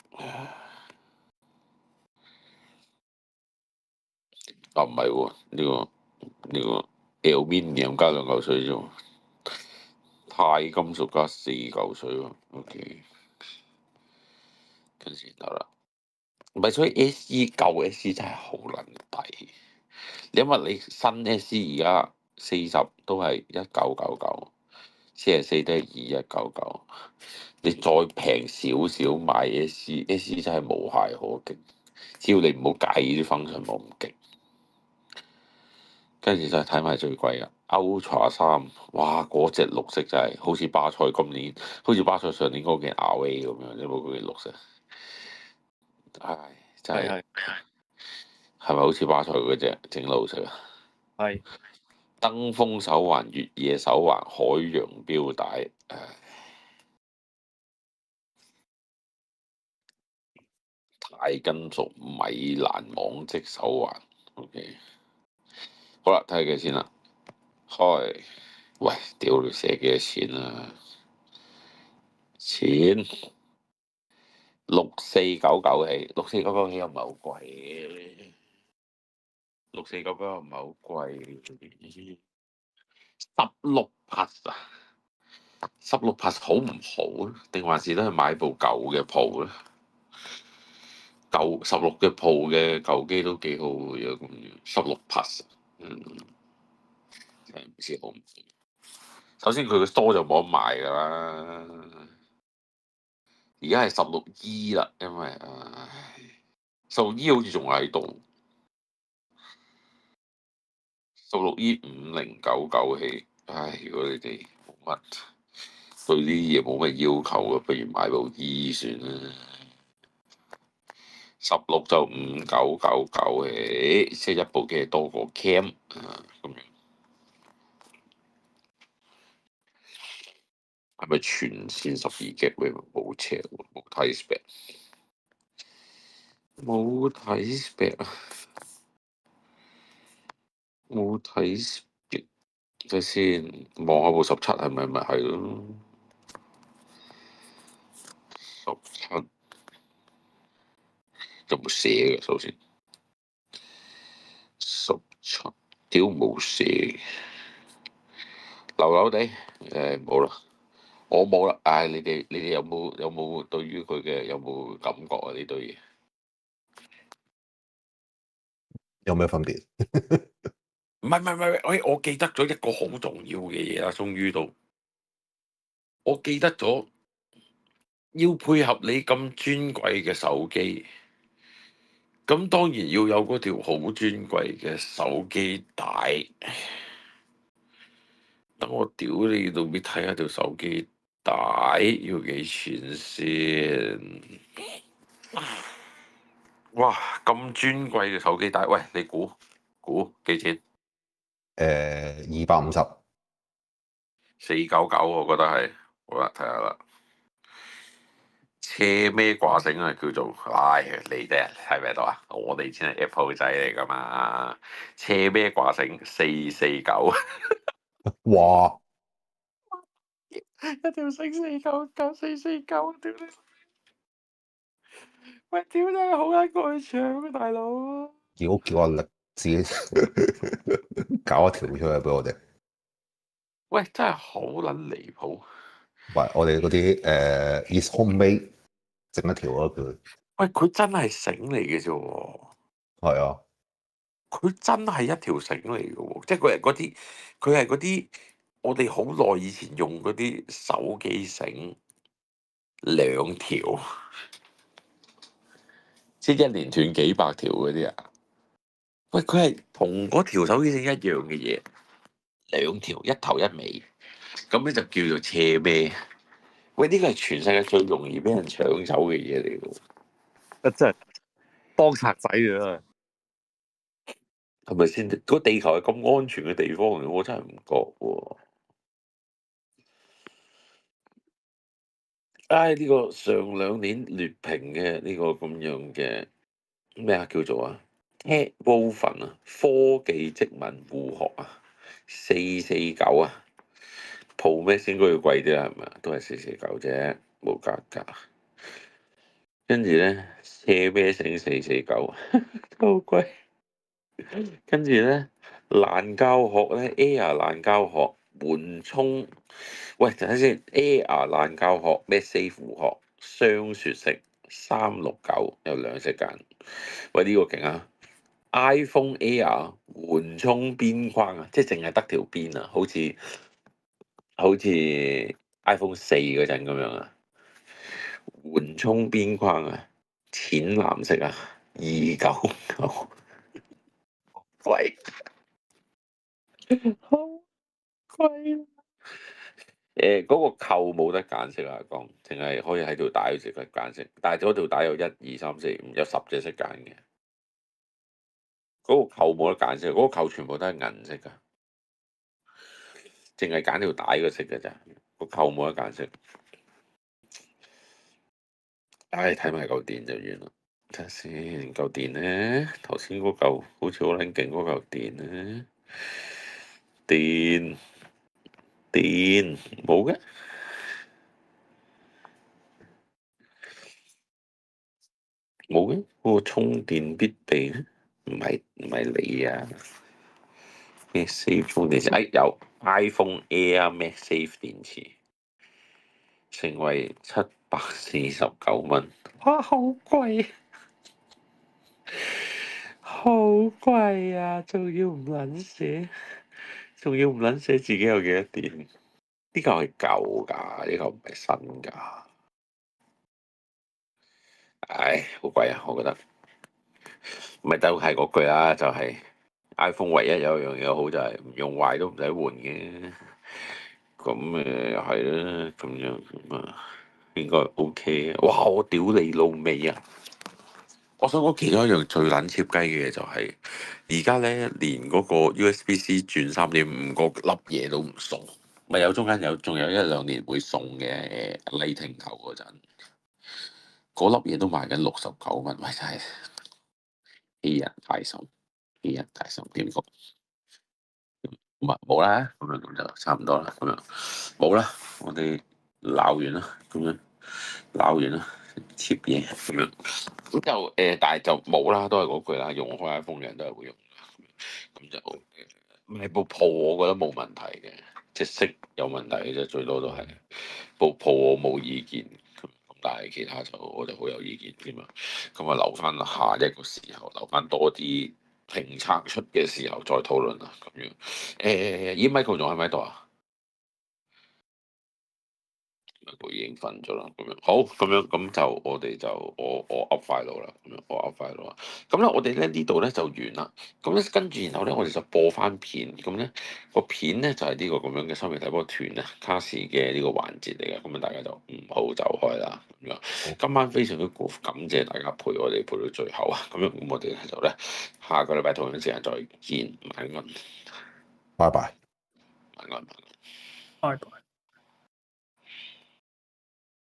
啊唔係喎，呢、這個呢、這個 aluminium 加兩嚿水啫喎，鈦金屬加四嚿水喎。OK， 跟住然後啦，唔係所以 S E 舊 S E 真係好撚抵。 因為你新 S C 而家四十都係一九九九，四十四都係二一九九。你再平少少買 S C，S C 真係無懈可擊。只要你唔好介意啲 function 冇咁勁。跟住就睇埋最貴啊 ，Ultra 三，哇！嗰隻綠色真係好似巴塞今年，好似巴塞上年嗰件 R A 咁樣，你冇嗰件綠色？唉，真係係係咪好似巴塞嗰隻整綠色啊？ 係。 登峰手環、越野手環、海洋標帶，唉。大金屬米蘭網織手環 ，OK。好啦，睇下幾錢啦。開，喂，屌你寫幾多錢啊？錢六四九九起，六四九九起又唔係好貴嘅，六四九九又唔係好貴。十六 plus 啊，十六 plus 好唔好？定還是都係買部舊嘅鋪咧？舊十六嘅鋪嘅舊機都幾好嘅咁樣，十六 plus， 嗯，真係唔知好唔好。首先佢個 store 就冇得賣㗎啦，而家係十六 E 啦，因為唉，十六 E 好似仲喺度，十六 E 五零九九起，唉，如果你哋冇乜對呢啲嘢冇乜要求嘅，不如買部 E 算啦。十六就五九九九起，即係一部機多過 cam 啊咁樣。係咪全線十二 G？ 喂，冇車喎，冇睇 spec， 冇睇 spec 啊，冇睇 spec。睇先，望下部十七係咪咪係咯？十七有冇寫嘅？首先，十七屌冇寫，流流地，誒冇啦。我冇啦，唉！你哋你哋有冇有冇對於佢嘅有冇感覺啊？呢堆嘢有咩分別？ 唔係唔係唔係，喂！我記得咗一個好重要嘅嘢啦，終於到我記得咗，要配合你咁尊貴嘅手機，咁當然要有嗰條好尊貴嘅手機帶。等我屌你到邊睇下條手機帶要幾錢先？哇！咁尊貴嘅手機帶，喂，你估估幾錢？ 誒，二百五十， 四九九，我覺得係。好啦，睇下啦。斜咩掛繩啊，叫做，唉，你哋喺咪度啊？我哋先係 Apple 仔嚟噶嘛。斜咩掛繩四四九， 哇！ 一條繩四九九，四四九，屌你！喂，屌真係好撚過去搶啊，大佬！ 叫叫阿力自己搞一條出嚟俾我哋。 喂，真係好撚離譜！ 喂，我哋嗰啲誒 Is Homemade 整一條啊佢。 喂，佢真係繩嚟嘅啫喎。 係啊。 佢真係一條繩嚟嘅喎，即係佢係嗰啲，佢係嗰啲我哋好耐以前用嗰啲手機繩兩條，即係一連斷幾百條嗰啲啊！喂，佢係同嗰條手機繩一樣嘅嘢，兩條一頭一尾，咁咧就叫做斜孭。喂，呢個係全世界最容易俾人搶走嘅嘢嚟嘅喎， 啊真係當賊仔啊！ 係咪先？個地球係咁安全嘅地方嚟，我真係唔覺喎。唉，呢個上兩年劣評嘅呢個咁樣嘅咩啊叫做啊 Woven 啊科技織紋護殼啊四四九啊 Pro Max 應該要貴啲啦，係咪啊？都係四四九啫，冇價格。跟住咧，斜孭繩四四九，都好貴。跟住咧，爛膠殼咧 Air 爛膠殼緩衝，喂，等下先 Air 爛膠殼 MagSafe 護殼雙雪色三六九有兩色揀，喂呢、這個勁啊！ iPhone Air 緩衝邊框啊，即係淨係得條邊啊，好似好似 iPhone 四嗰陣咁樣啊，緩衝邊框啊，淺藍色啊，二九九，貴，好貴。誒嗰、那個扣冇得揀色啊，講淨係可以喺條帶嗰時揀色，但係嗰條帶有一二三四五有十隻色揀嘅。嗰、那個扣冇得揀色，嗰、那個扣全部都係銀色噶，淨係揀條帶嗰色嘅咋，個扣冇得揀色。唉，睇埋嚿電就完啦。睇下先，嚿電咧，頭先嗰嚿好似好撚勁嗰嚿電咧，電電冇嘅。冇嘅，嗰、那個充電必備咧，唔係唔係你啊？咩 Safe 充電池？哎，有 iPhone Air MagSafe 電池，成為七百四十九蚊。哇，好貴，好貴啊！仲要唔撚寫，仲要唔撚寫自己有幾多電？呢嚿係舊㗎，呢嚿唔係新㗎。唉，好貴啊！我覺得。咪都係嗰句啦，就係、是、iPhone 唯一有樣嘢好就係唔用壞都唔使換嘅，咁誒係啦，咁樣咁啊應該 OK。哇！我屌你老味啊！我想講其中一樣最撚貼雞嘅嘢就係而家咧連嗰個 U S B C 轉三點五個粒嘢都唔送，咪有中間有仲有一兩年會送嘅誒 Lightning 頭嗰陣，嗰粒嘢都賣緊六十九蚊，喂真係〜欺人太甚，欺人太甚，點講？咁啊冇啦，咁樣咁就差唔多啦，咁樣冇啦，我哋鬧完啦，咁樣鬧完啦，切嘢咁樣，咁就誒、呃，但係就冇啦，都係嗰句啦，用開 iPhone 嘅人都係會用，咁就誒，買部 Pro 我覺得冇問題嘅，即係色有問題嘅啫，最多都係部 Pro 我冇意見。但係其他就我就好有意見添啊，咁啊留翻下一個時候，留翻多啲評測出嘅時候再討論啦，咁樣。誒，咦 Michael 仲喺咪度啊？佢已經瞓咗啦，咁樣好，咁樣咁就我哋就我我 up file 啦，咁樣我 up file 啦，咁咧我哋咧呢度咧就完啦，咁咧跟住然後咧我哋就播翻片，咁咧個片咧就係、是、呢個咁樣嘅收尾睇波團啊卡士嘅呢個環節嚟嘅，咁啊大家就唔好走開啦，咁樣今晚非常之感謝大家陪我哋陪到最後啊，咁樣咁我哋咧就咧下個禮拜同樣時間再見，晚安， 拜拜， 晚安，晚安， 拜拜。